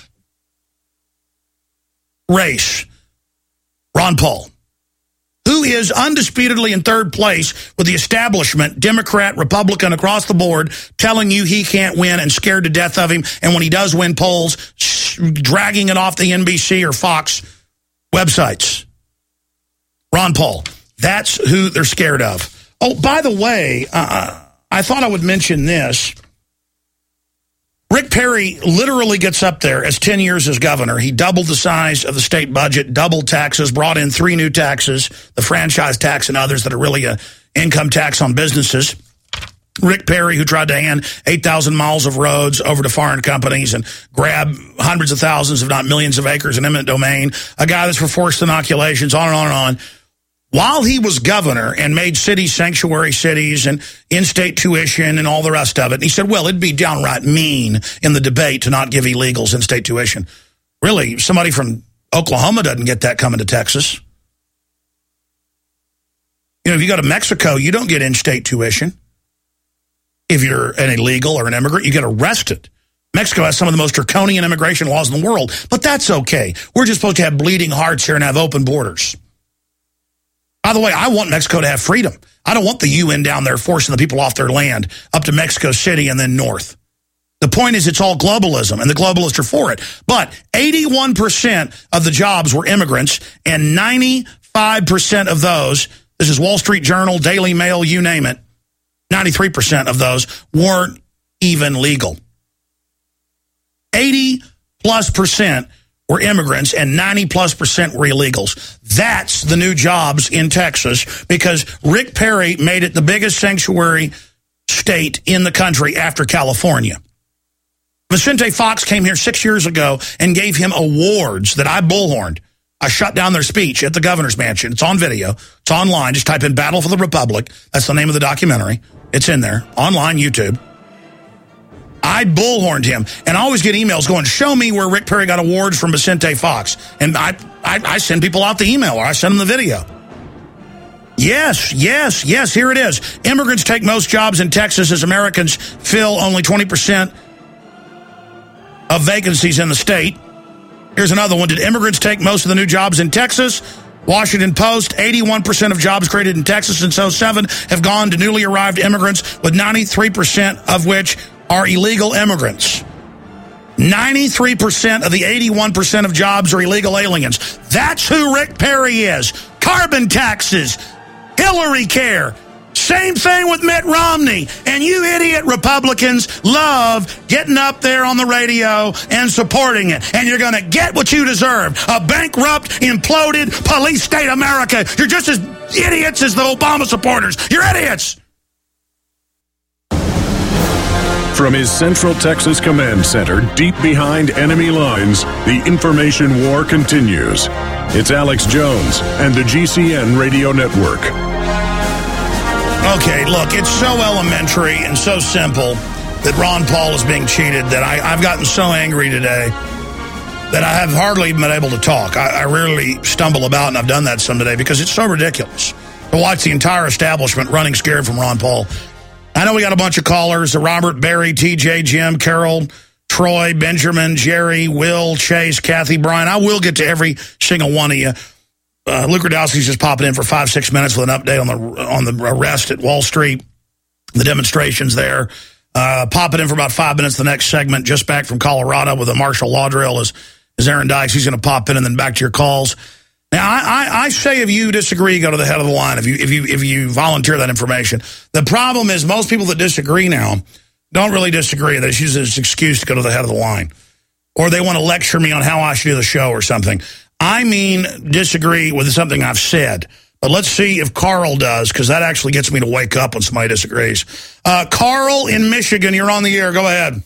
race? Ron Paul, who is undisputedly in third place with the establishment, Democrat, Republican, across the board, telling you he can't win and scared to death of him. And when he does win polls, dragging it off the NBC or Fox websites. Ron Paul, that's who they're scared of. Oh, by the way, I thought I would mention this. Rick Perry literally gets up there as 10 years as governor. He doubled the size of the state budget, doubled taxes, brought in 3 new taxes, the franchise tax and others that are really an income tax on businesses. Rick Perry, who tried to hand 8,000 miles of roads over to foreign companies and grab hundreds of thousands, if not millions of acres in eminent domain. A guy that's for forced inoculations, on and on and on. While he was governor and made cities sanctuary cities and in-state tuition and all the rest of it, and he said, well, it'd be downright mean in the debate to not give illegals in-state tuition. Really, somebody from Oklahoma doesn't get that coming to Texas. You know, if you go to Mexico, you don't get in-state tuition. If you're an illegal or an immigrant, you get arrested. Mexico has some of the most draconian immigration laws in the world, but that's okay. We're just supposed to have bleeding hearts here and have open borders. By the way, I want Mexico to have freedom. I don't want the UN down there forcing the people off their land up to Mexico City and then north. The point is it's all globalism, and the globalists are for it. But 81% of the jobs were immigrants, and 95% of those, this is Wall Street Journal, Daily Mail, you name it, 93% of those weren't even legal. 80+% were immigrants, and 90+% were illegals. That's the new jobs in Texas, because Rick Perry made it the biggest sanctuary state in the country after California. Vicente Fox came here 6 years ago and gave him awards that I bullhorned. I shut down their speech at the governor's mansion. It's on video. It's online. Just type in Battle for the Republic. That's the name of the documentary. It's in there. Online, YouTube. I bullhorned him, and I always get emails going, show me where Rick Perry got awards from Vicente Fox. And I send people out the email, or I send them the video. Yes, here it is. Immigrants take most jobs in Texas as Americans fill only 20% of vacancies in the state. Here's another one. Did immigrants take most of the new jobs in Texas? Washington Post, 81% of jobs created in Texas since 2007 have gone to newly arrived immigrants, with 93% of which are illegal immigrants. 93% of the 81% of jobs are illegal aliens. That's who Rick Perry is. Carbon taxes, Hillary care. Same thing with Mitt Romney. And you idiot Republicans love getting up there on the radio and supporting it. And you're going to get what you deserve. A bankrupt, imploded, police state America. You're just as idiots as the Obama supporters. You're idiots. From his Central Texas Command Center, deep behind enemy lines, the information war continues. It's Alex Jones and the GCN Radio Network. Okay, look, it's so elementary and so simple that Ron Paul is being cheated that I've gotten so angry today that I have hardly been able to talk. I rarely stumble about, and I've done that some today because it's so ridiculous to watch the entire establishment running scared from Ron Paul. I know we got a bunch of callers, Robert, Barry, TJ, Jim, Carol, Troy, Benjamin, Jerry, Will, Chase, Kathy, Brian. I will get to every single one of you. Luke Rudowski's just popping in for 5-6 minutes with an update on the arrest at Wall Street, the demonstrations there. Popping in for about 5 minutes the next segment, just back from Colorado with a martial law drill is Aaron Dykes. He's going to pop in, and then back to your calls. Now, I say if you disagree, go to the head of the line if you volunteer that information. The problem is most people that disagree now don't really disagree. They just use it as an excuse to go to the head of the line. Or they want to lecture me on how I should do the show or something. I mean disagree with something I've said. But let's see if Carl does, because that actually gets me to wake up when somebody disagrees. Carl in Michigan, you're on the air. Go ahead.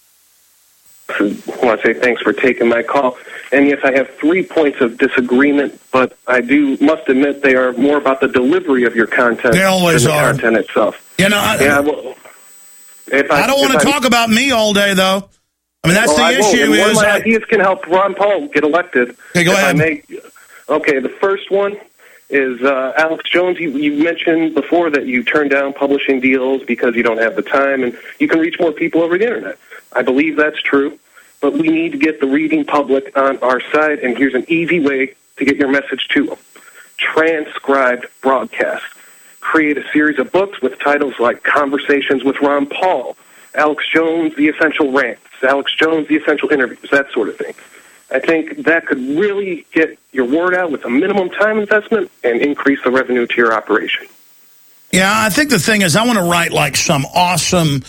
I want to say thanks for taking my call. And yes, I have 3 points of disagreement, but I must admit they are more about the delivery of your content they always than the are. content itself. You know, I don't want to talk about me all day, though. I mean, that's the issue. One of my ideas can help Ron Paul get elected. Okay, go ahead. Okay, the first one is Alex Jones. You mentioned before that you turned down publishing deals because you don't have the time, and you can reach more people over the Internet. I believe that's true, but we need to get the reading public on our side, and here's an easy way to get your message to them. Transcribed broadcast. Create a series of books with titles like Conversations with Ron Paul, Alex Jones, The Essential Rants, Alex Jones, The Essential Interviews, that sort of thing. I think that could really get your word out with a minimum time investment and increase the revenue to your operation. Yeah, I think the thing is I want to write like some awesome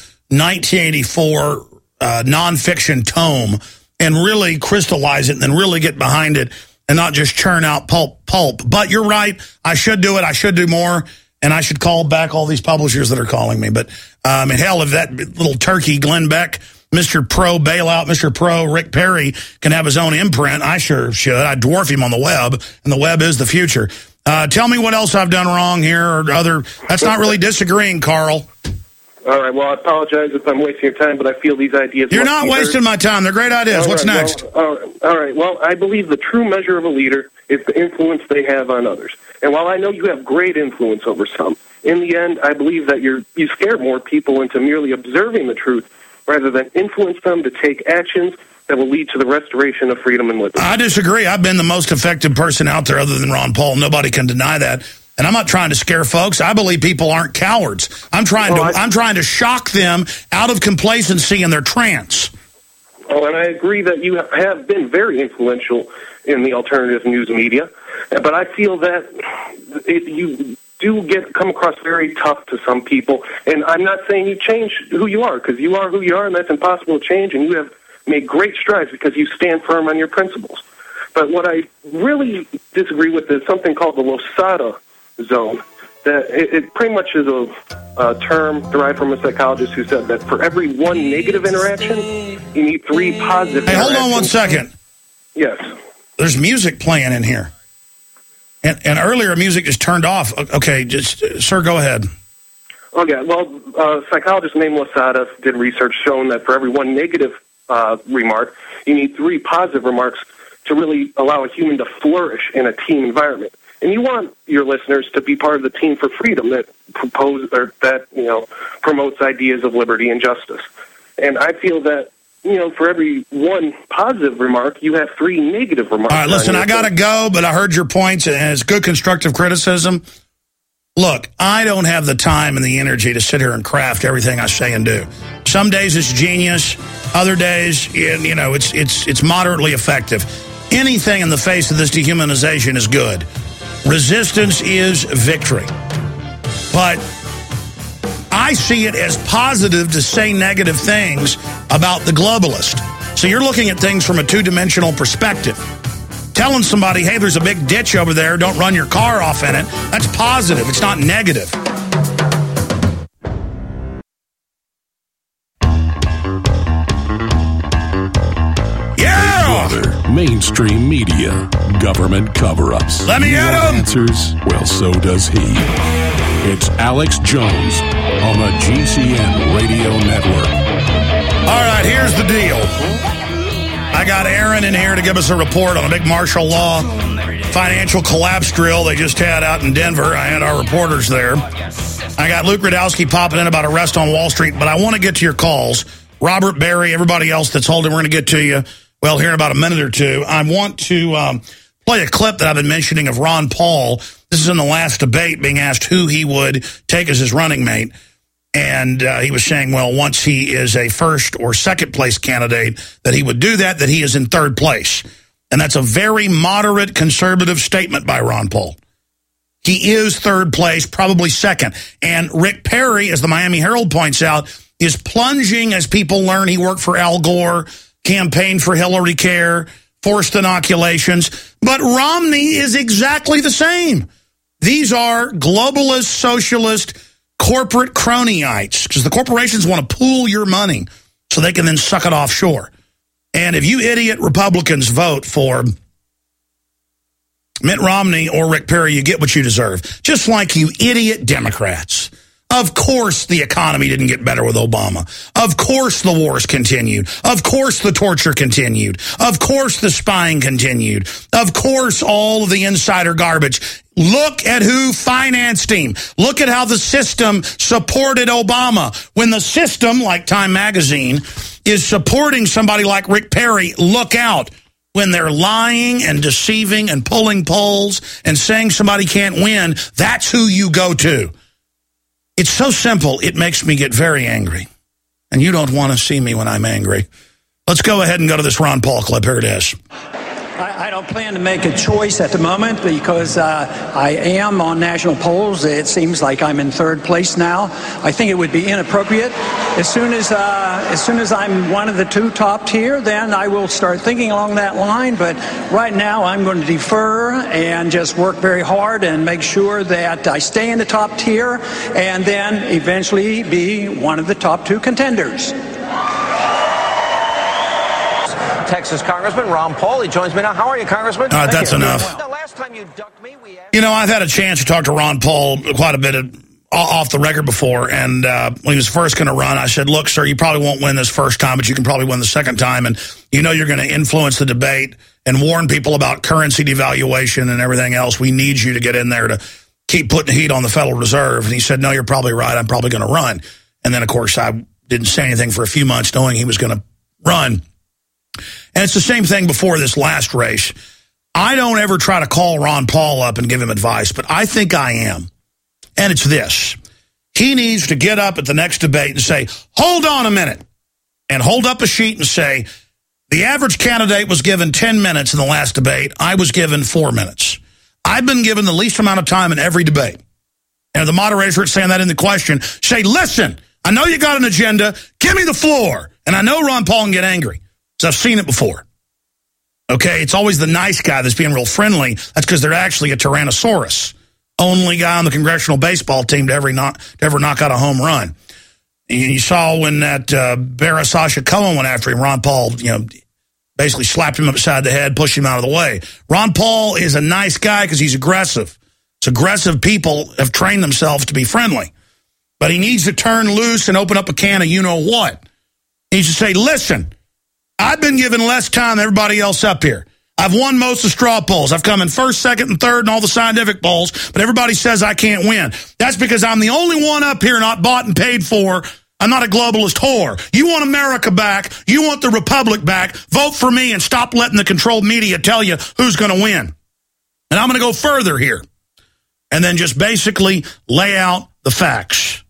1984 nonfiction tome and really crystallize it and then really get behind it and not just churn out pulp. But you're right. I should do it. I should do more. And I should call back all these publishers that are calling me. But, and hell, if that little turkey, Glenn Beck, Mr. Pro Bailout, Mr. Pro Rick Perry can have his own imprint, I sure should. I dwarf him on the web, and the web is the future. Tell me what else I've done wrong here or other. That's not really disagreeing, Carl. All right, well, I apologize if I'm wasting your time, but I feel these ideas... You're not wasting my time. They're great ideas. What's next? All right, well, I believe the true measure of a leader is the influence they have on others. And while I know you have great influence over some, in the end, I believe that you scare more people into merely observing the truth rather than influence them to take actions that will lead to the restoration of freedom and liberty. I disagree. I've been the most effective person out there other than Ron Paul. Nobody can deny that. And I'm not trying to scare folks. I believe people aren't cowards. I'm trying to shock them out of complacency in their trance. Oh, and I agree that you have been very influential in the alternative news media, but I feel that you do come across very tough to some people. And I'm not saying you change who you are, because you are who you are, and that's impossible to change, and you have made great strides because you stand firm on your principles. But what I really disagree with is something called the Losada zone. That it pretty much is a term derived from a psychologist who said that for every one negative interaction, you need 3 positive interactions. Hey, hold on one second. Yes. There's music playing in here. And earlier music just turned off. Okay, sir, go ahead. Okay, well, a psychologist named Losada did research showing that for every one negative remark, you need 3 positive remarks to really allow a human to flourish in a team environment. And you want your listeners to be part of the team for freedom that promotes ideas of liberty and justice. And I feel that, for every 1 positive remark, you have 3 negative remarks. All right, listen, I got to go, but I heard your points, and it's good constructive criticism. Look, I don't have the time and the energy to sit here and craft everything I say and do. Some days it's genius. Other days, it's moderately effective. Anything in the face of this dehumanization is good. Resistance is victory. But I see it as positive to say negative things about the globalist. So you're looking at things from a 2-dimensional perspective. Telling somebody, hey, there's a big ditch over there, don't run your car off in it, that's positive. It's not negative. Mainstream media, government cover-ups. Let me at him! Answers? Well, so does he. It's Alex Jones on the GCN Radio Network. All right, here's the deal. I got Aaron in here to give us a report on a big martial law financial collapse drill they just had out in Denver. I had our reporters there. I got Luke Rudkowski popping in about arrest on Wall Street, but I want to get to your calls. Robert Berry, everybody else that's holding, we're going to get to you. Well, here in about a minute or two. I want to play a clip that I've been mentioning of Ron Paul. This is in the last debate, being asked who he would take as his running mate. And he was saying, well, once he is a first or second place candidate, that he would do that he is in third place. And that's a very moderate conservative statement by Ron Paul. He is third place, probably second. And Rick Perry, as the Miami Herald points out, is plunging as people learn he worked for Al Gore, campaigned for Hillary Care, forced inoculations. But Romney is exactly the same. These are globalist, socialist, corporate cronyites, because the corporations want to pool your money so they can then suck it offshore. And if you idiot Republicans vote for Mitt Romney or Rick Perry, you get what you deserve. Just like you idiot Democrats. Of course the economy didn't get better with Obama. Of course the wars continued. Of course the torture continued. Of course the spying continued. Of course all of the insider garbage. Look at who financed him. Look at how the system supported Obama. When the system, like Time Magazine, is supporting somebody like Rick Perry, look out. When they're lying and deceiving and pulling polls and saying somebody can't win, that's who you go to. It's so simple, it makes me get very angry. And you don't want to see me when I'm angry. Let's go ahead and go to this Ron Paul clip. Here it is. I don't plan to make a choice at the moment because I am on national polls. It seems like I'm in third place now. I think it would be inappropriate. As soon as I'm one of the two top tier, then I will start thinking along that line. But right now, I'm going to defer and just work very hard and make sure that I stay in the top tier and then eventually be one of the top two contenders. Texas Congressman Ron Paul. He joins me now. How are you, Congressman? That's enough. The last time you ducked me, you know, I've had a chance to talk to Ron Paul quite a bit off the record before, and when he was first going to run, I said, look, sir, you probably won't win this first time, but you can probably win the second time, and you know you're going to influence the debate and warn people about currency devaluation and everything else. We need you to get in there to keep putting heat on the Federal Reserve. And he said, no, you're probably right. I'm probably going to run. And then, of course, I didn't say anything for a few months knowing he was going to run. And it's the same thing before this last race. I don't ever try to call Ron Paul up and give him advice, but I think I am. And it's this. He needs to get up at the next debate and say, hold on a minute, and hold up a sheet and say, the average candidate was given 10 minutes in the last debate. I was given 4 minutes. I've been given the least amount of time in every debate. And if the moderators are saying that in the question, say, listen, I know you got an agenda. Give me the floor. And I know Ron Paul can get angry. So I've seen it before. Okay, it's always the nice guy that's being real friendly. That's because they're actually a Tyrannosaurus. Only guy on the congressional baseball team to ever knock out a home run. And you saw when that Barra Sasha Cohen went after him, Ron Paul, basically slapped him upside the head, pushed him out of the way. Ron Paul is a nice guy because he's aggressive. It's aggressive people have trained themselves to be friendly. But he needs to turn loose and open up a can of you-know-what. He needs to say, listen, I've been given less time than everybody else up here. I've won most of the straw polls. I've come in first, second, and third in all the scientific polls, but everybody says I can't win. That's because I'm the only one up here not bought and paid for. I'm not a globalist whore. You want America back. You want the republic back. Vote for me and stop letting the controlled media tell you who's going to win. And I'm going to go further here and then just basically lay out the facts.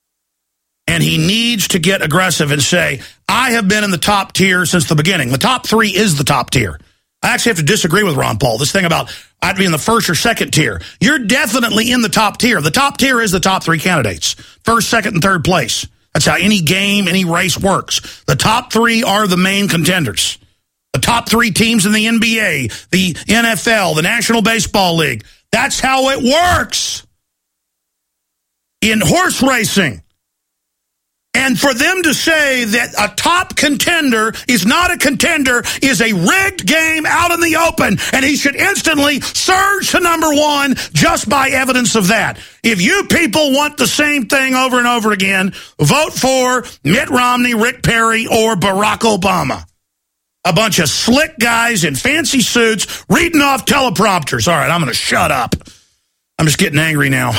And he needs to get aggressive and say, I have been in the top tier since the beginning. The top three is the top tier. I actually have to disagree with Ron Paul. This thing about I'd be in the first or second tier. You're definitely in the top tier. The top tier is the top three candidates. First, second, and third place. That's how any game, any race works. The top three are the main contenders. The top three teams in the NBA, the NFL, the National Baseball League. That's how it works. In horse racing. And for them to say that a top contender is not a contender is a rigged game out in the open, and he should instantly surge to number one just by evidence of that. If you people want the same thing over and over again, vote for Mitt Romney, Rick Perry, or Barack Obama. A bunch of slick guys in fancy suits reading off teleprompters. All right, I'm going to shut up. I'm just getting angry now.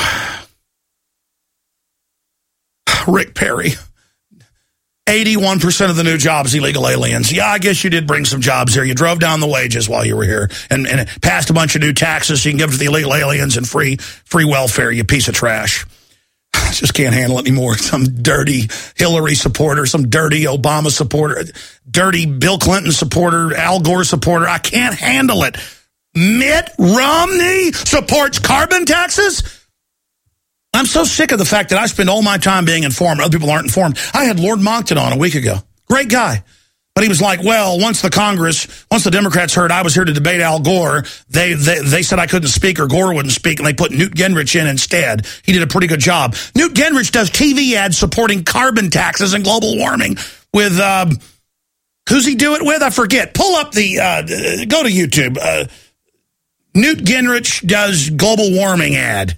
Rick Perry. 81% of the new jobs, illegal aliens. Yeah, I guess you did bring some jobs here. You drove down the wages while you were here and passed a bunch of new taxes so you can give it to the illegal aliens and free welfare, you piece of trash. I just can't handle it anymore. Some dirty Hillary supporter, some dirty Obama supporter, dirty Bill Clinton supporter, Al Gore supporter. I can't handle it. Mitt Romney supports carbon taxes? I'm so sick of the fact that I spend all my time being informed. Other people aren't informed. I had Lord Monckton on a week ago. Great guy. But he was like, well, once the Democrats heard I was here to debate Al Gore, they said I couldn't speak or Gore wouldn't speak, and they put Newt Gingrich in instead. He did a pretty good job. Newt Gingrich does TV ads supporting carbon taxes and global warming with, who's he do it with? I forget. Pull up the, go to YouTube. Newt Gingrich does global warming ad.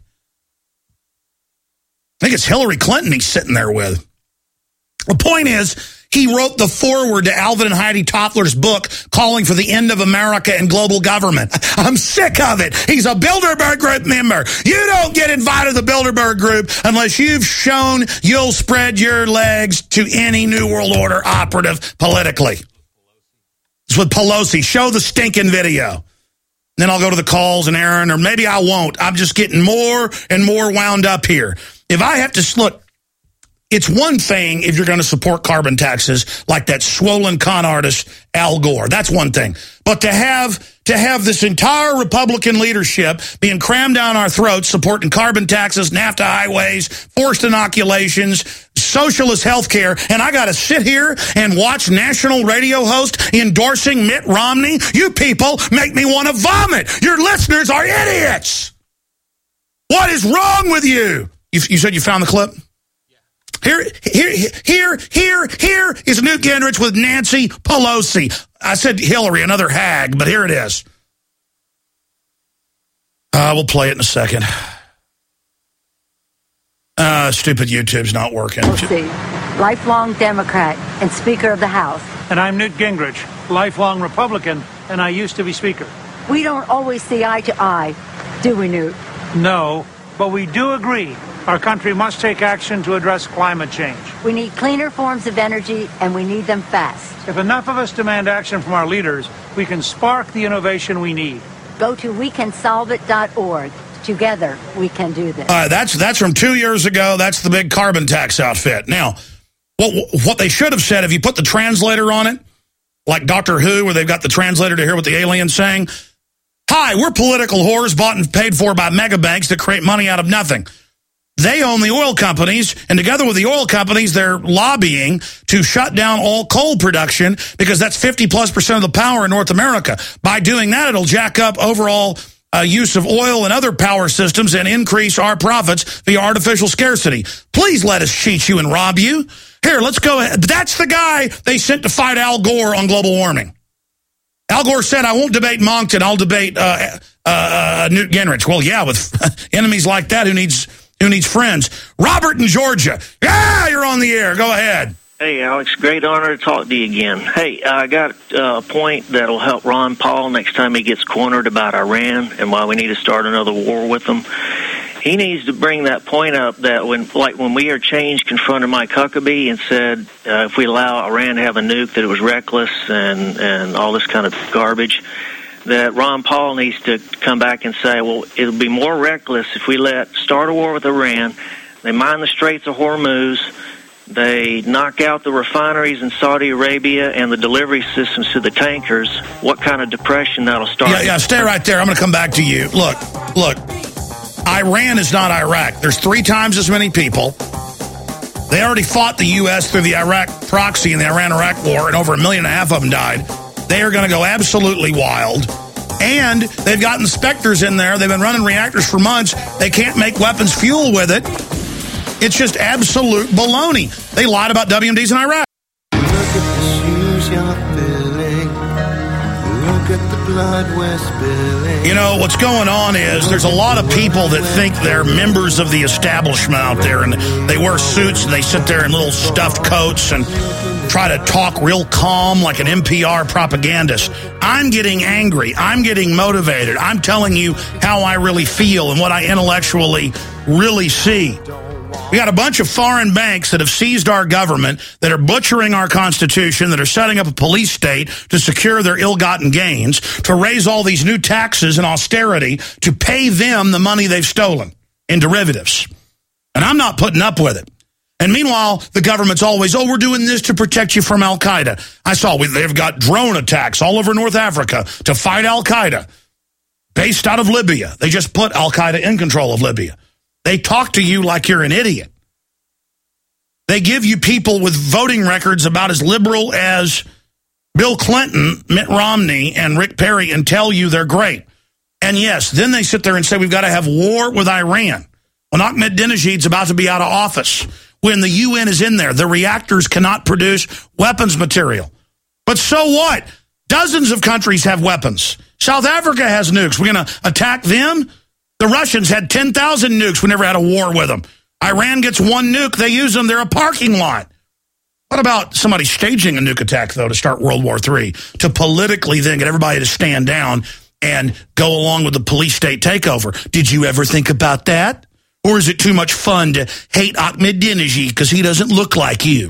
I think it's Hillary Clinton he's sitting there with. The point is, he wrote the foreword to Alvin and Heidi Toffler's book calling for the end of America and global government. I'm sick of it. He's a Bilderberg Group member. You don't get invited to the Bilderberg Group unless you've shown you'll spread your legs to any New World Order operative politically. It's with Pelosi. Show the stinking video. Then I'll go to the calls and Aaron, or maybe I won't. I'm just getting more and more wound up here. If I have to look, it's one thing if you're going to support carbon taxes like that swollen con artist Al Gore. That's one thing. But to have this entire Republican leadership being crammed down our throats, supporting carbon taxes, NAFTA highways, forced inoculations, socialist health care, and I got to sit here and watch national radio host endorsing Mitt Romney? You people make me want to vomit. Your listeners are idiots. What is wrong with you? You said you found the clip? Here is Newt Gingrich with Nancy Pelosi. I said Hillary, another hag, but here it is. We'll play it in a second. Stupid YouTube's not working. Pelosi, lifelong Democrat and Speaker of the House. And I'm Newt Gingrich, lifelong Republican, and I used to be Speaker. We don't always see eye to eye, do we, Newt? No, but we do agree. Our country must take action to address climate change. We need cleaner forms of energy, and we need them fast. If enough of us demand action from our leaders, we can spark the innovation we need. Go to wecansolveit.org. Together, we can do this. That's from 2 years ago. That's the big carbon tax outfit. Now, what they should have said, if you put the translator on it, like Doctor Who, where they've got the translator to hear what the alien's saying. Hi, we're political whores bought and paid for by mega banks that create money out of nothing. They own the oil companies, and together with the oil companies, they're lobbying to shut down all coal production because that's 50+% of the power in North America. By doing that, it'll jack up overall use of oil and other power systems and increase our profits via artificial scarcity. Please let us cheat you and rob you. Here, let's go ahead. That's the guy they sent to fight Al Gore on global warming. Al Gore said, I won't debate Monckton, I'll debate Newt Gingrich. Well, yeah, with enemies like that, who needs friends? Robert in Georgia. Yeah, you're on the air. Go ahead. Hey, Alex, great honor to talk to you again. Hey, I got a point that'll help Ron Paul next time he gets cornered about Iran and why we need to start another war with them. He needs to bring that point up that when We Are Change confronted Mike Huckabee and said if we allow Iran to have a nuke that it was reckless and all this kind of garbage, that Ron Paul needs to come back and say, well, it'll be more reckless if we start a war with Iran. They mine the Straits of Hormuz. They knock out the refineries in Saudi Arabia and the delivery systems to the tankers. What kind of depression that'll start? Yeah, stay right there. I'm going to come back to you. Look. Iran is not Iraq. There's 3 times as many people. They already fought the U.S. through the Iraq proxy in the Iran-Iraq war, and over 1.5 million of them died. They are going to go absolutely wild. And they've got inspectors in there. They've been running reactors for months. They can't make weapons fuel with it. It's just absolute baloney. They lied about WMDs in Iraq. Look at the shoes you're filling. Look at the blood we're spilling. You know, what's going on is there's a lot of people that think they're members of the establishment out there, and they wear suits and they sit there in little stuffed coats and try to talk real calm like an NPR propagandist. I'm getting angry. I'm getting motivated. I'm telling you how I really feel and what I intellectually really see. We got a bunch of foreign banks that have seized our government, that are butchering our Constitution, that are setting up a police state to secure their ill-gotten gains, to raise all these new taxes and austerity to pay them the money they've stolen in derivatives. And I'm not putting up with it. And meanwhile, the government's always, we're doing this to protect you from Al-Qaeda. I saw they've got drone attacks all over North Africa to fight Al-Qaeda, based out of Libya. They just put Al-Qaeda in control of Libya. They talk to you like you're an idiot. They give you people with voting records about as liberal as Bill Clinton, Mitt Romney, and Rick Perry and tell you they're great. And yes, then they sit there and say, we've got to have war with Iran. When Ahmadinejad's about to be out of office, when the UN is in there, the reactors cannot produce weapons material. But so what? Dozens of countries have weapons. South Africa has nukes. We're going to attack them? The Russians had 10,000 nukes. We never had a war with them. Iran gets one nuke. They use them. They're a parking lot. What about somebody staging a nuke attack, though, to start World War III, to politically then get everybody to stand down and go along with the police state takeover? Did you ever think about that? Or is it too much fun to hate Ahmadinejad because he doesn't look like you?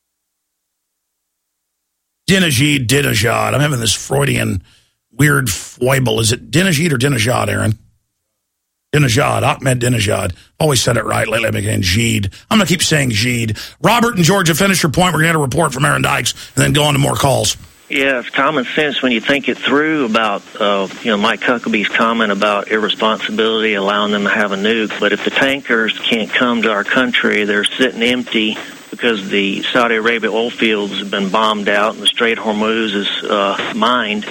Dinajad. I'm having this Freudian weird foible. Is it Dinajad or Dinajad, Aaron? Dinajad, Ahmadinejad. Always said it right lately. I'm going to keep saying Jeed. Robert in Georgia, finish your point. We're going to get a report from Aaron Dykes and then go on to more calls. Yeah, it's common sense when you think it through about, Mike Huckabee's comment about irresponsibility, allowing them to have a nuke. But if the tankers can't come to our country, they're sitting empty because the Saudi Arabia oil fields have been bombed out and the Strait of Hormuz is mined.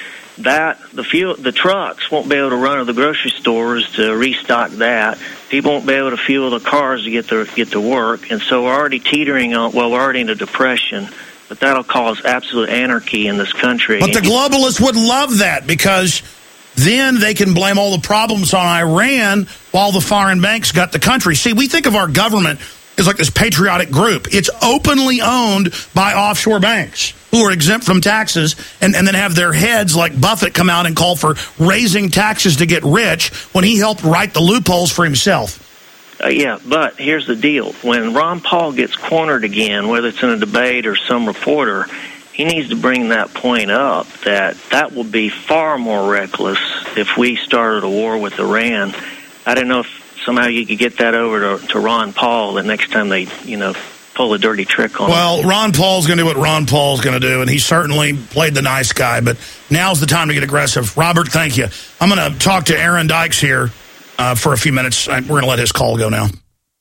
The trucks won't be able to run to the grocery stores to restock that. People won't be able to fuel the cars to get to work, and so we're already teetering on. Well, we're already in a depression, but that'll cause absolute anarchy in this country. But the globalists would love that because then they can blame all the problems on Iran while the foreign banks got the country. See, we think of our government as like this patriotic group. It's openly owned by offshore banks who are exempt from taxes and then have their heads like Buffett come out and call for raising taxes to get rich when he helped write the loopholes for himself. Yeah, but here's the deal. When Ron Paul gets cornered again, whether it's in a debate or some reporter, he needs to bring that point up that will be far more reckless if we started a war with Iran. I don't know if somehow you could get that over to Ron Paul the next time they, pull a dirty trick on him. Well, Ron Paul's going to do what Ron Paul's going to do, and he certainly played the nice guy, but now's the time to get aggressive. Robert, thank you. I'm going to talk to Aaron Dykes here for a few minutes. We're going to let his call go now.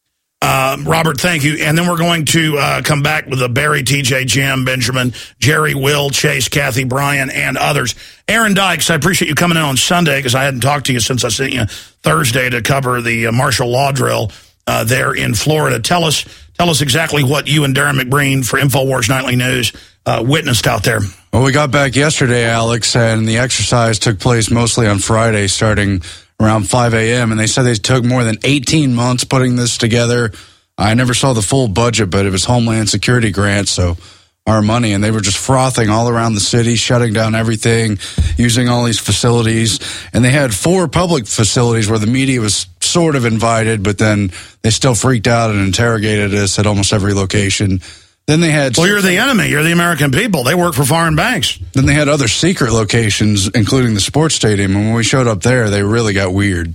Robert, thank you. And then we're going to come back with Barry, TJ, Jim, Benjamin, Jerry, Will, Chase, Kathy, Brian, and others. Aaron Dykes, I appreciate you coming in on Sunday because I hadn't talked to you since I sent you Thursday to cover the martial law drill there in Florida. Tell us exactly what you and Darren McBreen for InfoWars Nightly News witnessed out there. Well, we got back yesterday, Alex, and the exercise took place mostly on Friday, starting around 5 a.m., and they said they took more than 18 months putting this together. I never saw the full budget, but it was Homeland Security grants, so our money, and they were just frothing all around the city, shutting down everything, using all these facilities, and they had 4 public facilities where the media was sort of invited, but then they still freaked out and interrogated us at almost every location. Then they had... Well, you're the enemy. You're the American people. They work for foreign banks. Then they had other secret locations, including the sports stadium, and when we showed up there, they really got weird.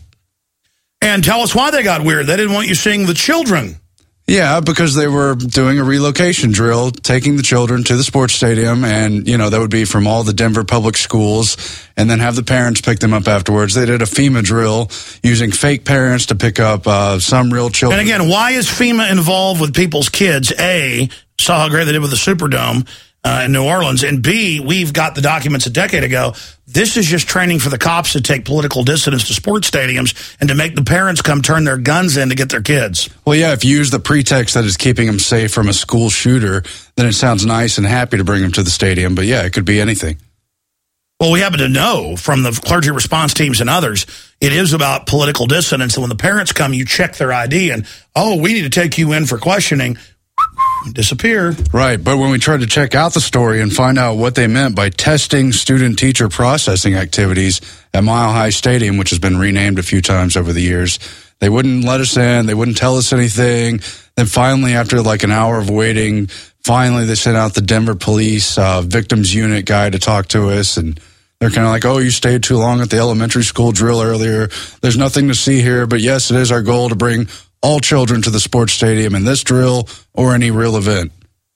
And tell us why they got weird. They didn't want you seeing the children. Yeah, because they were doing a relocation drill, taking the children to the sports stadium, and, that would be from all the Denver public schools, and then have the parents pick them up afterwards. They did a FEMA drill using fake parents to pick up some real children. And again, why is FEMA involved with people's kids? A, saw how great they did with the Superdome in New Orleans, and B, we've got the documents a decade ago. This is just training for the cops to take political dissidents to sports stadiums and to make the parents come turn their guns in to get their kids. Well, yeah, if you use the pretext that is keeping them safe from a school shooter, then it sounds nice and happy to bring them to the stadium. But yeah, it could be anything. Well, we happen to know from the clergy response teams and others, it is about political dissidents. And when the parents come, you check their ID and, we need to take you in for questioning. Disappear. Right, but when we tried to check out the story and find out what they meant by testing student-teacher processing activities at Mile High Stadium, which has been renamed a few times over the years, they wouldn't let us in, they wouldn't tell us anything. Then finally, after like an hour of waiting, finally they sent out the Denver police victims unit guy to talk to us, and they're kind of like, you stayed too long at the elementary school drill earlier. There's nothing to see here, but yes, it is our goal to bring all children to the sports stadium in this drill or any real event.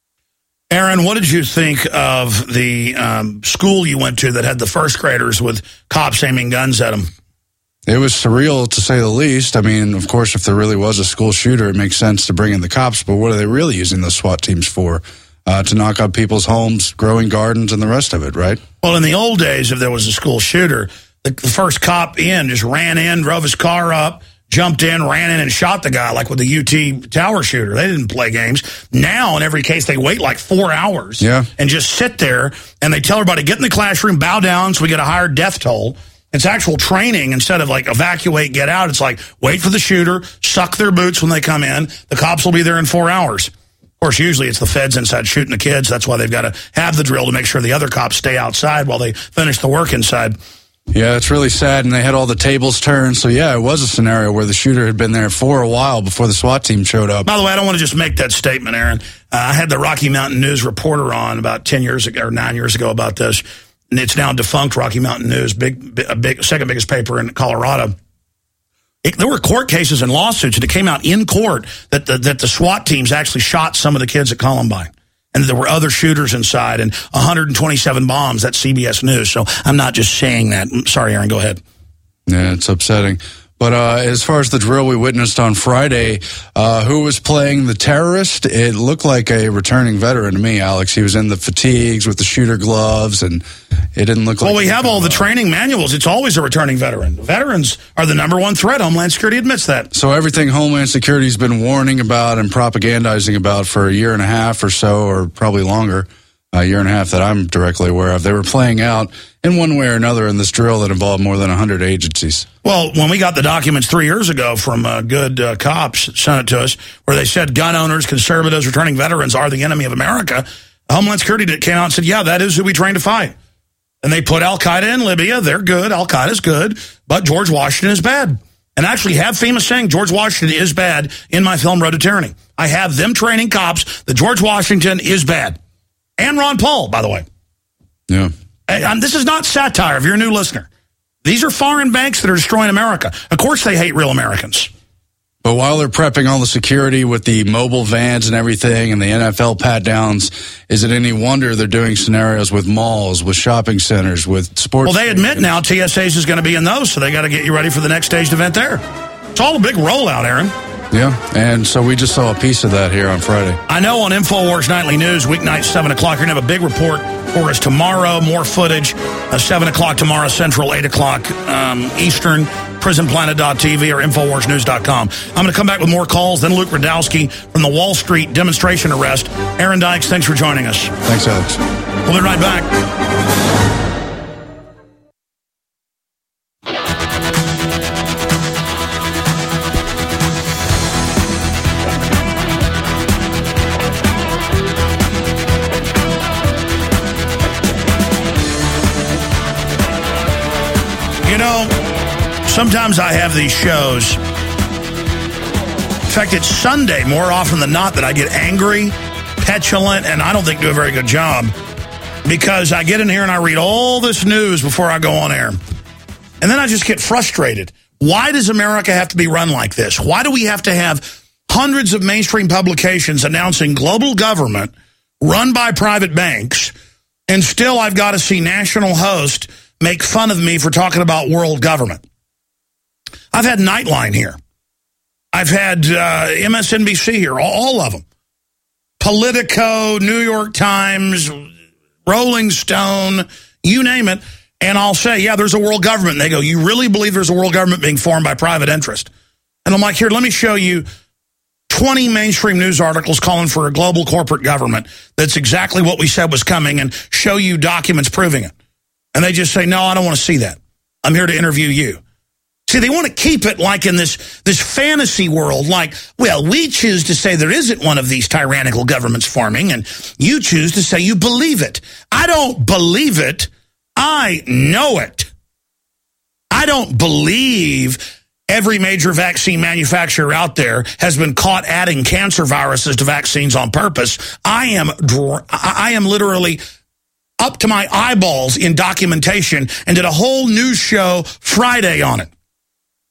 Aaron, what did you think of the school you went to that had the first graders with cops aiming guns at them? It was surreal, to say the least. I mean, of course, if there really was a school shooter, it makes sense to bring in the cops, but what are they really using the SWAT teams for? To knock up people's homes, growing gardens, and the rest of it, right? Well, in the old days, if there was a school shooter, the first cop in just ran in, drove his car up, jumped in, ran in, and shot the guy, like with the UT Tower shooter. They didn't play games. Now, in every case, they wait like 4 hours and just sit there, and they tell everybody, get in the classroom, bow down so we get a higher death toll. It's actual training. Instead of like evacuate, get out, it's like wait for the shooter, suck their boots when they come in. The cops will be there in 4 hours. Of course, usually it's the feds inside shooting the kids. That's why they've got to have the drill to make sure the other cops stay outside while they finish the work inside. Yeah, it's really sad, and they had all the tables turned. So, yeah, it was a scenario where the shooter had been there for a while before the SWAT team showed up. By the way, I don't want to just make that statement, Aaron. I had the Rocky Mountain News reporter on about 10 years ago or 9 years ago about this, and it's now defunct Rocky Mountain News, big second biggest paper in Colorado. There were court cases and lawsuits, and it came out in court that the SWAT teams actually shot some of the kids at Columbine. And there were other shooters inside and 127 bombs. That's CBS News. So I'm not just saying that. Sorry, Aaron, go ahead. Yeah, it's upsetting. But as far as the drill we witnessed on Friday, who was playing the terrorist? It looked like a returning veteran to me, Alex. He was in the fatigues with the shooter gloves, and it didn't look like... Well, we have all the training manuals. It's always a returning veteran. Veterans are the number one threat. Homeland Security admits that. So everything Homeland Security's been warning about and propagandizing about for a year and a half or so, or probably longer, a year and a half that I'm directly aware of, they were playing out in one way or another in this drill that involved more than 100 agencies. Well, when we got the documents 3 years ago from good cops sent it to us, where they said gun owners, conservatives, returning veterans are the enemy of America, Homeland Security came out and said, yeah, that is who we train to fight. And they put Al-Qaeda in Libya. They're good. Al-Qaeda's good. But George Washington is bad. And actually have FEMA saying George Washington is bad in my film Road to Tyranny. I have them training cops that George Washington is bad. And Ron Paul, by the way. Yeah. This is not satire if you're a new listener. These are foreign banks that are destroying America. Of course they hate real Americans. But while they're prepping all the security with the mobile vans and everything and the NFL pat-downs, is it any wonder they're doing scenarios with malls, with shopping centers, with sports... Well, they admit now TSA's is going to be in those, so they got to get you ready for the next staged event there. It's all a big rollout, Aaron. Yeah, and so we just saw a piece of that here on Friday. I know on InfoWars Nightly News, weeknight, 7 o'clock, you're going to have a big report for us tomorrow. More footage, 7 o'clock tomorrow Central, 8 o'clock Eastern, prisonplanet.tv or InfoWarsNews.com. I'm going to come back with more calls, then Luke Radowski from the Wall Street demonstration arrest. Aaron Dykes, thanks for joining us. Thanks, Alex. We'll be right back. You know, sometimes I have these shows. In fact, it's Sunday more often than not that I get angry, petulant, and I don't think do a very good job because I get in here and I read all this news before I go on air. And then I just get frustrated. Why does America have to be run like this? Why do we have to have hundreds of mainstream publications announcing global government run by private banks, and still I've got to see national hosts make fun of me for talking about world government? I've had Nightline here. I've had MSNBC here, all of them. Politico, New York Times, Rolling Stone, you name it. And I'll say, yeah, there's a world government. And they go, you really believe there's a world government being formed by private interest? And I'm like, here, let me show you 20 mainstream news articles calling for a global corporate government that's exactly what we said was coming, and show you documents proving it. And they just say, no, I don't want to see that. I'm here to interview you. See, they want to keep it like in this fantasy world, like, well, we choose to say there isn't one of these tyrannical governments forming, and you choose to say you believe it. I don't believe it. I know it. I don't believe every major vaccine manufacturer out there has been caught adding cancer viruses to vaccines on purpose. I am literally up to my eyeballs in documentation and did a whole news show Friday on it.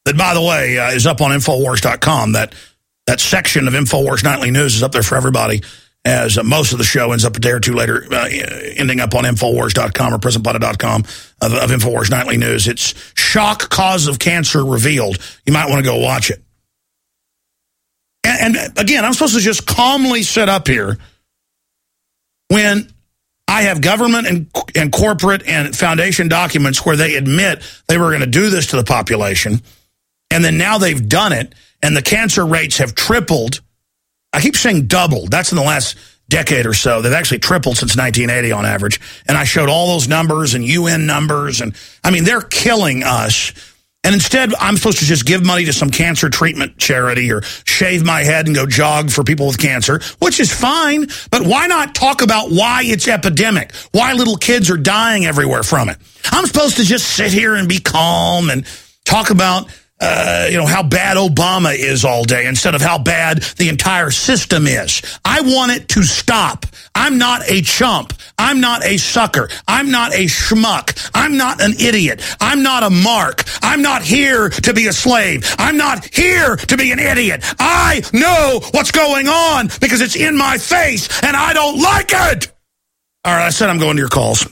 that, by the way, is up on Infowars.com. That section of Infowars Nightly News is up there for everybody, as most of the show ends up a day or two later ending up on Infowars.com or PrisonPlanet.com of Infowars Nightly News. It's Shock Cause of Cancer Revealed. You might want to go watch it. And again, I'm supposed to just calmly sit up here when I have government and corporate and foundation documents where they admit they were going to do this to the population, and then now they've done it, and the cancer rates have tripled. I keep saying doubled. That's in the last decade or so. They've actually tripled since 1980 on average. And I showed all those numbers and UN numbers. And I mean, they're killing us. And instead, I'm supposed to just give money to some cancer treatment charity or shave my head and go jog for people with cancer, which is fine. But why not talk about why it's epidemic, why little kids are dying everywhere from it? I'm supposed to just sit here and be calm and talk about how bad Obama is all day instead of how bad the entire system is. I want it to stop. I'm not a chump. I'm not a sucker. I'm not a schmuck. I'm not an idiot. I'm not a mark. I'm not here to be a slave. I'm not here to be an idiot. I know what's going on because it's in my face and I don't like it. All right, I said I'm going to your calls.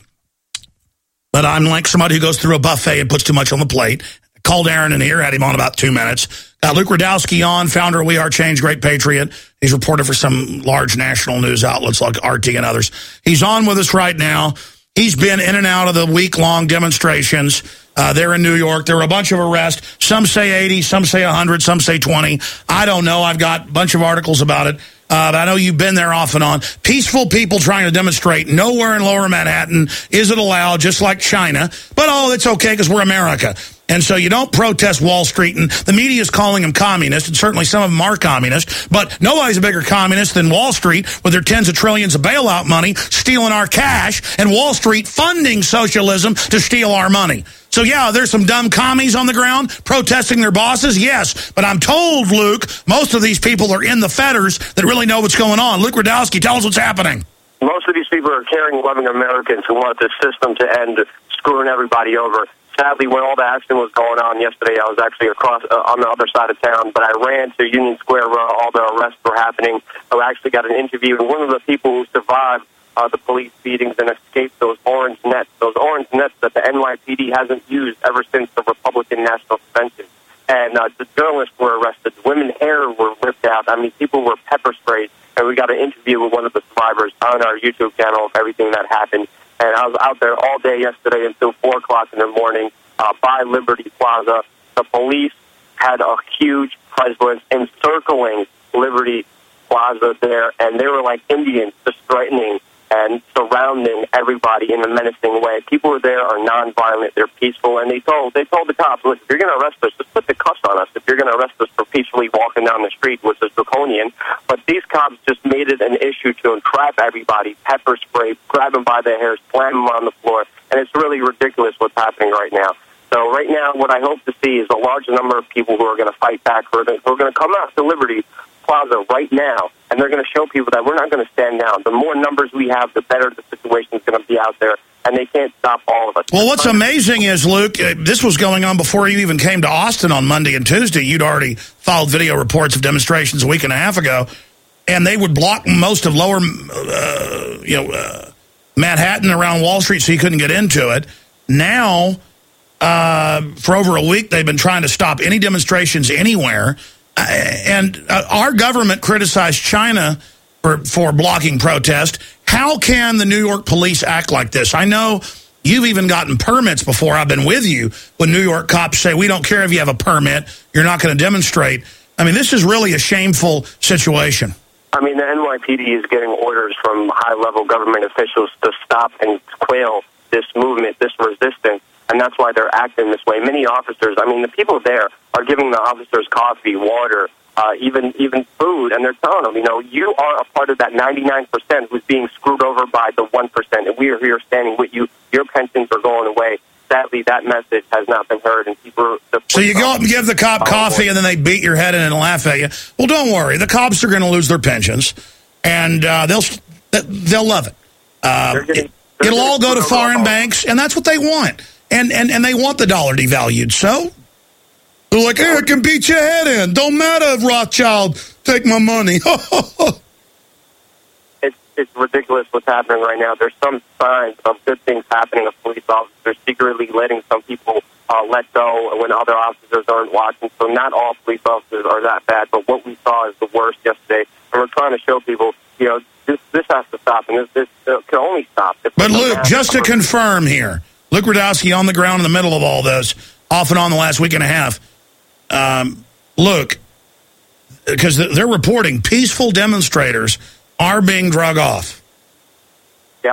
But I'm like somebody who goes through a buffet and puts too much on the plate. Called Aaron in here, had him on about 2 minutes. Got Luke Rudkowski on, founder of We Are Change, great patriot. He's reported for some large national news outlets like RT and others. He's on with us right now. He's been in and out of the week-long demonstrations. They're in New York. There were a bunch of arrests. Some say 80, some say 100, some say 20. I don't know. I've got a bunch of articles about it. But I know you've been there off and on. Peaceful people trying to demonstrate. Nowhere in Lower Manhattan is it allowed, just like China. But, it's okay because we're America. And so you don't protest Wall Street, and the media is calling them communist, and certainly some of them are communist, but nobody's a bigger communist than Wall Street with their tens of trillions of bailout money, stealing our cash, and Wall Street funding socialism to steal our money. So, yeah, there's some dumb commies on the ground protesting their bosses, yes, but I'm told, Luke, most of these people are in the fetters that really know what's going on. Luke Rudkowski, tell us what's happening. Most of these people are caring, loving Americans who want this system to end, screwing everybody over. Sadly, when all the action was going on yesterday, I was actually across on the other side of town, but I ran to Union Square where all the arrests were happening. I actually got an interview with one of the people who survived the police beatings and escaped those orange nets that the NYPD hasn't used ever since the Republican National Convention. And the journalists were arrested. Women's hair were ripped out. I mean, people were pepper sprayed. And we got an interview with one of the survivors on our YouTube channel of everything that happened. And I was out there all day yesterday until 4 o'clock in the morning by Liberty Plaza. The police had a huge presence encircling Liberty Plaza there, and they were like Indians, just threatening and surrounding everybody in a menacing way. People who there are nonviolent, they're peaceful, and they told the cops, look, if you're going to arrest us, just put the cuffs on us. If you're going to arrest us for peacefully walking down the street, which is draconian. But these cops just made it an issue to entrap everybody, pepper spray, grab them by their hair, slam them on the floor, and it's really ridiculous what's happening right now. So right now, what I hope to see is a large number of people who are going to fight back, who are going to come out to Liberty Plaza right now, and they're going to show people that we're not going to stand down. The more numbers we have, the better the situation is going to be out there, and they can't stop all of us. Well, what's amazing is, Luke, this was going on before you even came to Austin on Monday and Tuesday. You'd already followed video reports of demonstrations a week and a half ago, and they would block most of lower Manhattan around Wall Street so you couldn't get into it. Now, for over a week, they've been trying to stop any demonstrations anywhere. And our government criticized China for blocking protest. How can the New York police act like this? I know you've even gotten permits before. I've been with you when New York cops say, we don't care if you have a permit, you're not going to demonstrate. I mean, this is really a shameful situation. I mean, the NYPD is getting orders from high-level government officials to stop and quail this movement, this resistance. And that's why they're acting this way. Many officers, I mean, the people there are giving the officers coffee, water, even food, and they're telling them, you are a part of that 99% who's being screwed over by the 1%, and we are here standing with you. Your pensions are going away. Sadly, that message has not been heard, and people. So you go up and give the cop coffee, and then they beat your head in and laugh at you. Well, don't worry. The cops are going to lose their pensions, and they'll love it. It'll all go to foreign banks, and that's what they want. And they want the dollar devalued, so They're like, hey, I can beat your head in. Don't matter if Rothschild take my money. It's ridiculous what's happening right now. There's some signs of good things happening of police officers secretly letting some people let go when other officers aren't watching. So not all police officers are that bad, but what we saw is the worst yesterday. And we're trying to show people, this has to stop, and this can only stop. But Luke, just to confirm here, Luke Rudkowski on the ground in the middle of all this, off and on the last week and a half. Luke, because they're reporting peaceful demonstrators are being drug off. Yeah.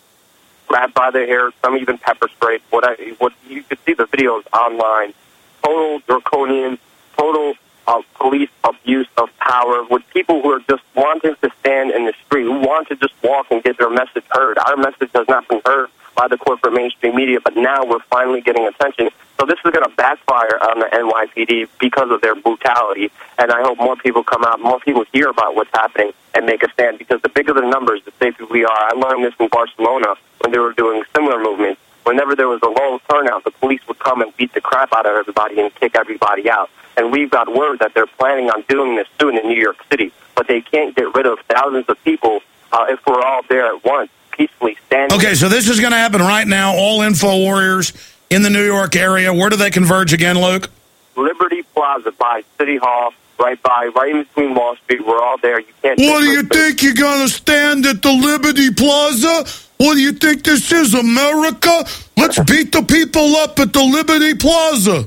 Grabbed by their hair, some even pepper sprayed. What you could see the videos online. Total draconian, total police abuse of power with people who are just wanting to stand in the street, who want to just walk and get their message heard. Our message has not been heard by the corporate mainstream media, but now we're finally getting attention. So this is going to backfire on the NYPD because of their brutality, and I hope more people come out, more people hear about what's happening and make a stand, because the bigger the numbers, the safer we are. I learned this in Barcelona when they were doing similar movements. Whenever there was a low turnout, the police would come and beat the crap out of everybody and kick everybody out. And we've got word that they're planning on doing this soon in New York City, but they can't get rid of thousands of people if we're all there at once, peacefully standing. Okay, so this is going to happen right now. All Info Warriors in the New York area. Where do they converge again, Luke? Liberty Plaza by City Hall, right in between Wall Street. We're all there. You can't. What do you think? You're going to stand at the Liberty Plaza? What do you think this is, America? Let's beat the people up at the Liberty Plaza.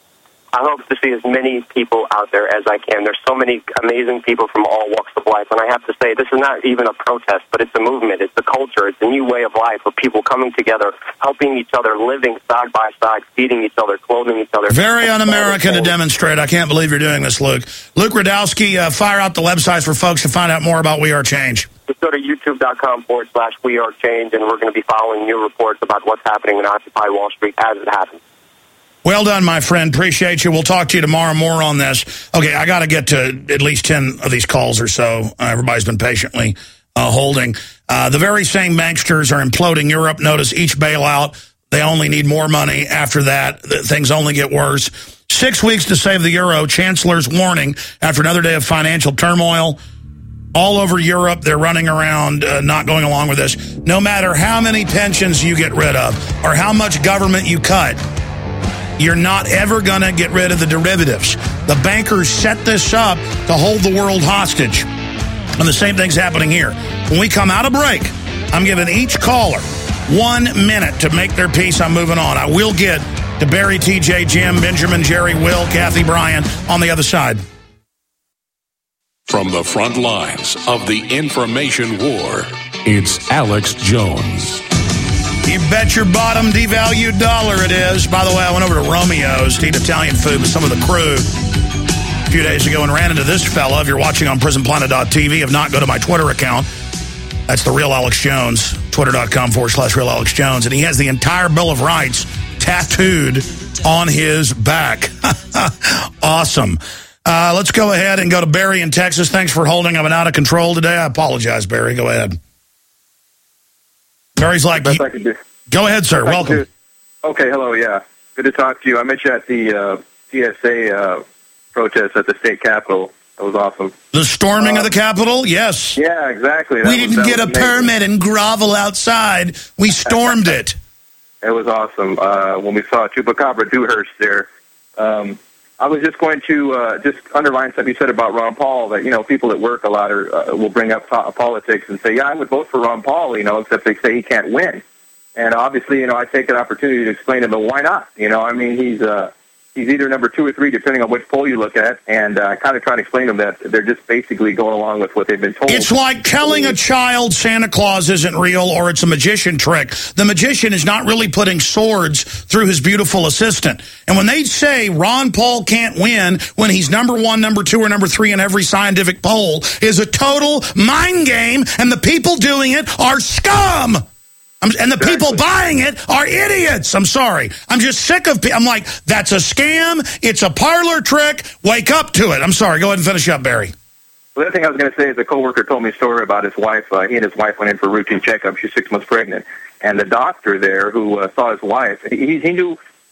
I hope to see as many people out there as I can. There's so many amazing people from all walks of life, and I have to say, this is not even a protest, but it's a movement. It's a culture. It's a new way of life of people coming together, helping each other, living side by side, feeding each other, clothing each other. Very un-American to demonstrate. I can't believe you're doing this, Luke. Luke Rudkowski, fire out the websites for folks to find out more about We Are Change. Just go to youtube.com/We Are Change, and we're going to be following new reports about what's happening in Occupy Wall Street as it happens. Well done, my friend. Appreciate you. We'll talk to you tomorrow more on this. Okay, I got to get to at least 10 of these calls or so. Everybody's been patiently holding. The very same banksters are imploding Europe. Notice each bailout, they only need more money. After that, things only get worse. 6 weeks to save the euro. Chancellor's warning after another day of financial turmoil. All over Europe, they're running around not going along with this. No matter how many pensions you get rid of or how much government you cut, you're not ever going to get rid of the derivatives. The bankers set this up to hold the world hostage. And the same thing's happening here. When we come out of break, I'm giving each caller 1 minute to make their piece. I'm moving on. I will get to Barry, TJ, Jim, Benjamin, Jerry, Will, Kathy, Brian on the other side. From the front lines of the information war, it's Alex Jones. You bet your bottom devalued dollar it is. By the way, I went over to Romeo's to eat Italian food with some of the crew a few days ago and ran into this fella. If you're watching on PrisonPlanet.tv, if not, go to my Twitter account. That's the Real Alex Jones, Twitter.com/Real Alex Jones. And he has the entire Bill of Rights tattooed on his back. Awesome. Let's go ahead and go to Barry in Texas. Thanks for holding. I've been out of control today. I apologize, Barry. Go ahead. Barry's like, go ahead, sir. Welcome. Okay, hello, yeah. Good to talk to you. I met you at the TSA protest at the state capitol. That was awesome. The storming of the Capitol? Yes. Yeah, exactly. We didn't get a permit and grovel outside. We stormed it. It was awesome. When we saw Chupacabra Dewhurst there, I was just going to just underline something you said about Ron Paul, that, people at work a lot will bring up politics and say, yeah, I would vote for Ron Paul, except they say he can't win. And obviously, I take an opportunity to explain to them, why not? He's either number 2 or 3, depending on which poll you look at, and kind of trying to explain to them that they're just basically going along with what they've been told. It's like telling a child Santa Claus isn't real or it's a magician trick. The magician is not really putting swords through his beautiful assistant. And when they say Ron Paul can't win when he's number 1, number 2, or number 3 in every scientific poll is a total mind game, and the people doing it are scum. And the people buying it are idiots. I'm sorry. I'm just sick of people. I'm like, that's a scam. It's a parlor trick. Wake up to it. I'm sorry. Go ahead and finish up, Barry. Well, the other thing I was going to say is a coworker told me a story about his wife. He and his wife went in for a routine checkup. She's 6 months pregnant. And the doctor there who saw his wife, he knew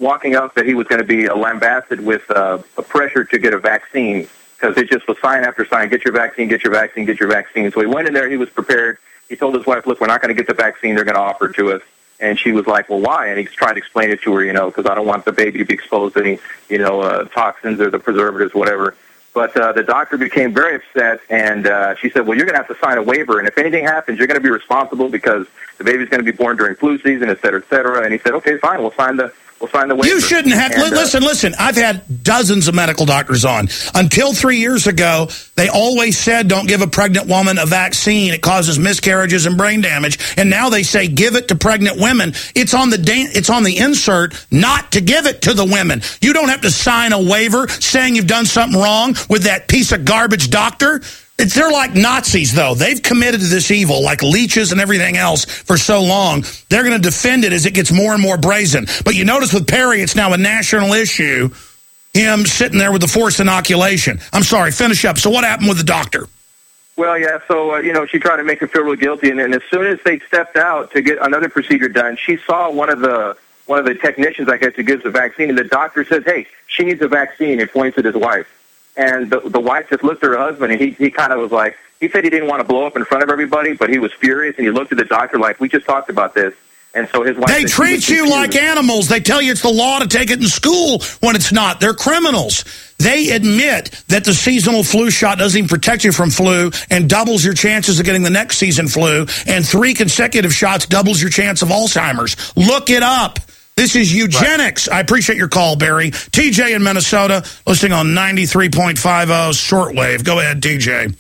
walking up that he was going to be lambasted with a pressure to get a vaccine, because it just was sign after sign, get your vaccine, get your vaccine, get your vaccine. So he went in there, he was prepared. He told his wife, look, we're not going to get the vaccine they're going to offer to us. And she was like, well, why? And he tried to explain it to her, because I don't want the baby to be exposed to any, toxins or the preservatives, whatever. But the doctor became very upset, and she said, well, you're going to have to sign a waiver, and if anything happens, you're going to be responsible because the baby's going to be born during flu season, et cetera, et cetera. And he said, okay, fine, we'll sign the waiver. You shouldn't have. And, listen. I've had dozens of medical doctors on. Until 3 years ago, they always said don't give a pregnant woman a vaccine. It causes miscarriages and brain damage. And now they say give it to pregnant women. It's on the insert not to give it to the women. You don't have to sign a waiver saying you've done something wrong with that piece of garbage doctor. They're like Nazis, though. They've committed to this evil, like leeches and everything else, for so long. They're going to defend it as it gets more and more brazen. But you notice with Perry, it's now a national issue, him sitting there with the forced inoculation. I'm sorry, finish up. So what happened with the doctor? Well, yeah, so, she tried to make him feel real guilty. And as soon as they stepped out to get another procedure done, she saw one of the technicians, I guess, who gives the vaccine. And the doctor says, hey, she needs a vaccine, and points at his wife. And the wife just looked at her husband, and he kind of was like, he said he didn't want to blow up in front of everybody, but he was furious, and he looked at the doctor like, we just talked about this. And so his wife... They treat you like animals. They tell you it's the law to take it in school when it's not. They're criminals. They admit that the seasonal flu shot doesn't even protect you from flu and doubles your chances of getting the next season flu, and 3 consecutive shots doubles your chance of Alzheimer's. Look it up. This is eugenics. Right. I appreciate your call, Barry. TJ in Minnesota, listening on 93.50 shortwave. Go ahead, TJ.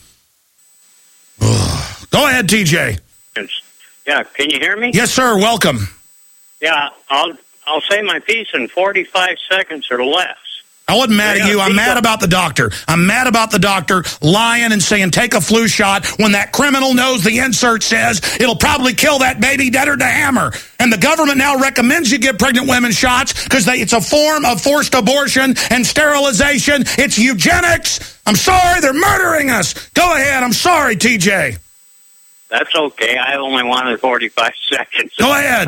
Go ahead, TJ. Yeah, can you hear me? Yes, sir. Welcome. Yeah, I'll say my piece in 45 seconds or less. I wasn't mad at you. I'm mad about the doctor. I'm mad about the doctor lying and saying take a flu shot when that criminal knows the insert says it'll probably kill that baby deader to hammer. And the government now recommends you give pregnant women shots because it's a form of forced abortion and sterilization. It's eugenics. I'm sorry. They're murdering us. Go ahead. I'm sorry, TJ. That's okay. I only wanted 45 seconds. Go ahead.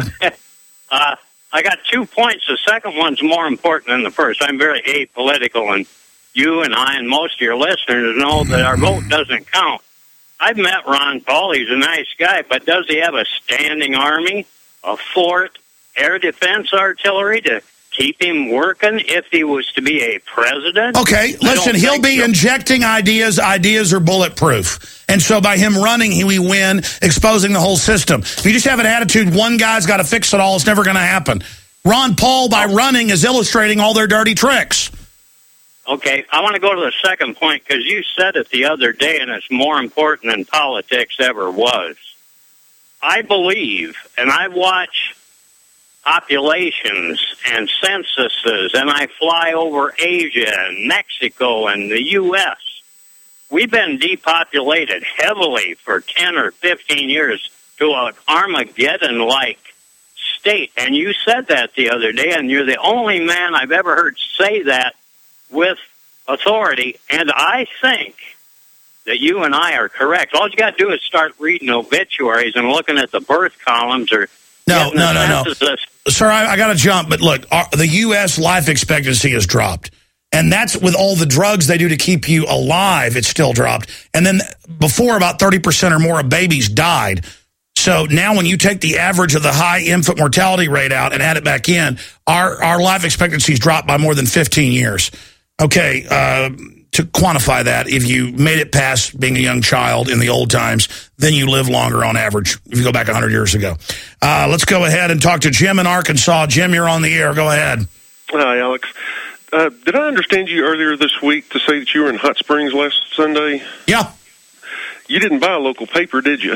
I got 2 points. The second one's more important than the first. I'm very apolitical, and you and I and most of your listeners know that our vote doesn't count. I've met Ron Paul. He's a nice guy, but does he have a standing army, a fort, air defense artillery to keep him working if he was to be a president? Okay, listen, he'll be injecting ideas. Ideas are bulletproof. And so by him running, we win, exposing the whole system. If you just have an attitude, one guy's got to fix it all, it's never going to happen. Ron Paul, by running, is illustrating all their dirty tricks. Okay, I want to go to the second point, because you said it the other day, and it's more important than politics ever was. I believe, and I watch populations and censuses, and I fly over Asia and Mexico and the U.S. We've been depopulated heavily for 10 or 15 years to an Armageddon-like state. And you said that the other day, and you're the only man I've ever heard say that with authority. And I think that you and I are correct. All you got to do is start reading obituaries and looking at the birth columns or... No. Sir, I got to jump, but look, the U.S. life expectancy has dropped. And that's with all the drugs they do to keep you alive, it's still dropped. And then before, about 30% or more of babies died. So now when you take the average of the high infant mortality rate out and add it back in, our life expectancy's dropped by more than 15 years. Okay, to quantify that, if you made it past being a young child in the old times, then you live longer on average if you go back 100 years ago. Let's go ahead and talk to Jim in Arkansas. Jim, you're on the air. Go ahead. Hi, Alex. Did I understand you earlier this week to say that you were in Hot Springs last Sunday? Yeah. You didn't buy a local paper, did you?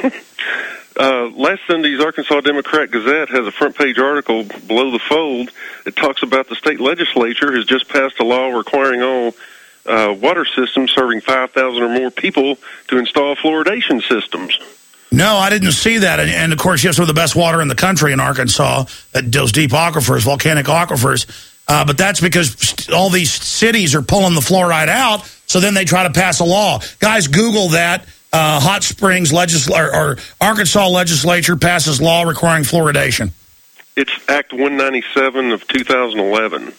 Last Sunday's Arkansas Democrat Gazette has a front-page article below the fold that talks about the state legislature has just passed a law requiring all water systems serving 5,000 or more people to install fluoridation systems. No, I didn't see that. And of course, you have some of the best water in the country in Arkansas, those deep aquifers, volcanic aquifers. But that's because all these cities are pulling the fluoride out, so then they try to pass a law. Guys, Google that. Hot Springs or Arkansas legislature passes law requiring fluoridation. It's Act 197 of 2011.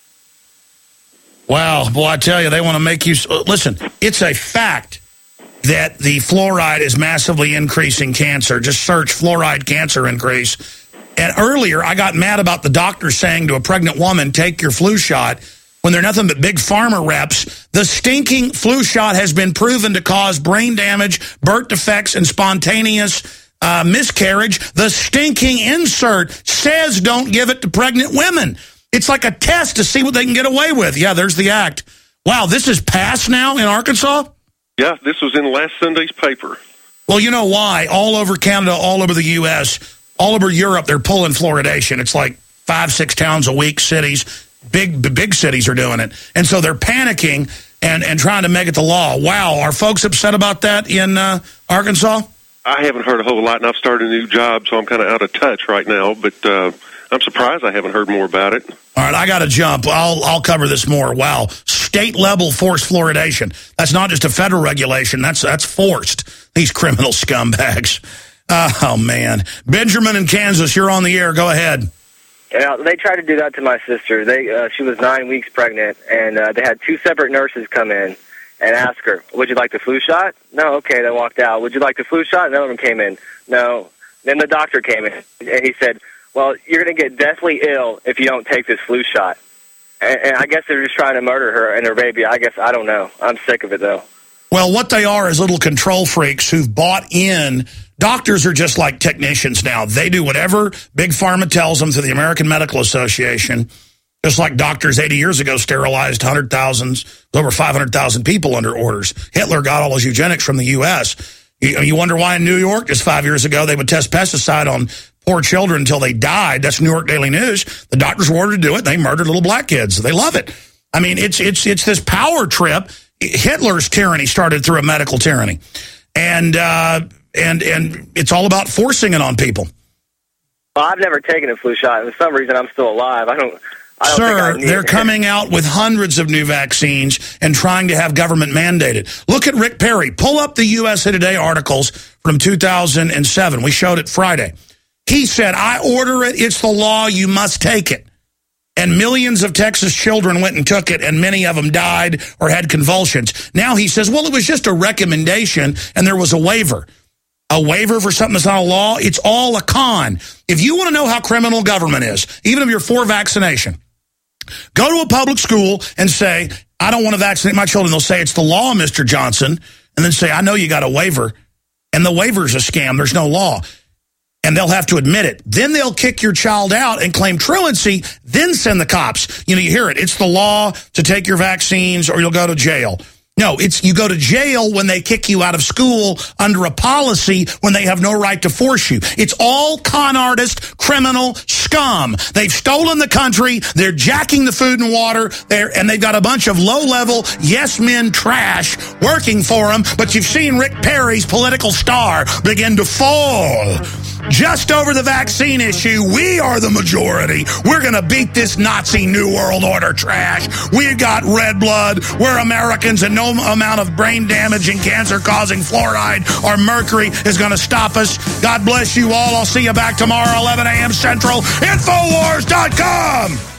Wow. Well, I tell you, they want to make you... Listen, it's a fact that the fluoride is massively increasing cancer. Just search fluoride cancer increase. And earlier, I got mad about the doctor saying to a pregnant woman, take your flu shot, when they're nothing but big pharma reps. The stinking flu shot has been proven to cause brain damage, birth defects, and spontaneous miscarriage. The stinking insert says don't give it to pregnant women. It's like a test to see what they can get away with. Yeah, there's the act. Wow, this is passed now in Arkansas? Yeah, this was in last Sunday's paper. Well, you know why? All over Canada, all over the U.S., all over Europe, they're pulling fluoridation. It's like 5-6 towns a week, cities. Big cities are doing it. And so they're panicking and trying to make it the law. Wow, are folks upset about that in Arkansas? I haven't heard a whole lot, and I've started a new job, so I'm kind of out of touch right now. But I'm surprised I haven't heard more about it. All right, I got to jump. I'll cover this more. Wow, state-level forced fluoridation. That's not just a federal regulation. That's forced. These criminal scumbags. Oh, man. Benjamin in Kansas, you're on the air. Go ahead. Yeah, they tried to do that to my sister. She was 9 weeks pregnant, and they had 2 separate nurses come in and ask her, would you like the flu shot? No, okay, they walked out. Would you like the flu shot? Another one came in. No. Then the doctor came in, and he said, well, you're going to get deathly ill if you don't take this flu shot. And I guess they're just trying to murder her and her baby. I don't know. I'm sick of it, though. Well, what they are is little control freaks who've bought in. Doctors are just like technicians now. They do whatever Big Pharma tells them through the American Medical Association. Just like doctors 80 years ago sterilized over 500,000 people under orders. Hitler got all his eugenics from the U.S. You wonder why in New York, just 5 years ago, they would test pesticide on poor children until they died. That's New York Daily News. The doctors were ordered to do it. They murdered little black kids. They love it. I mean, it's this power trip. Hitler's tyranny started through a medical tyranny. And it's all about forcing it on people. Well, I've never taken a flu shot, and for some reason I'm still alive. I don't Sir, they're coming out with hundreds of new vaccines and trying to have government mandated. Look at Rick Perry. Pull up the USA Today articles from 2007. We showed it Friday. He said, I order it. It's the law. You must take it. And millions of Texas children went and took it, and many of them died or had convulsions. Now he says, well, it was just a recommendation, and there was a waiver. A waiver for something that's not a law? It's all a con. If you want to know how criminal government is, even if you're for vaccination, go to a public school and say, I don't want to vaccinate my children. They'll say, it's the law, Mr. Johnson. And then say, I know you got a waiver. And the waiver's a scam. There's no law. And they'll have to admit it. Then they'll kick your child out and claim truancy, then send the cops. You hear it. It's the law to take your vaccines or you'll go to jail. No, you go to jail when they kick you out of school under a policy when they have no right to force you. It's all con artist, criminal scum. They've stolen the country. They're jacking the food and water. And they've got a bunch of low-level yes men trash working for them. But you've seen Rick Perry's political star begin to fall. Just over the vaccine issue, we are the majority. We're going to beat this Nazi New World Order trash. We've got red blood. We're Americans, and no amount of brain damage and cancer-causing fluoride or mercury is going to stop us. God bless you all. I'll see you back tomorrow, 11 a.m. Central. Infowars.com.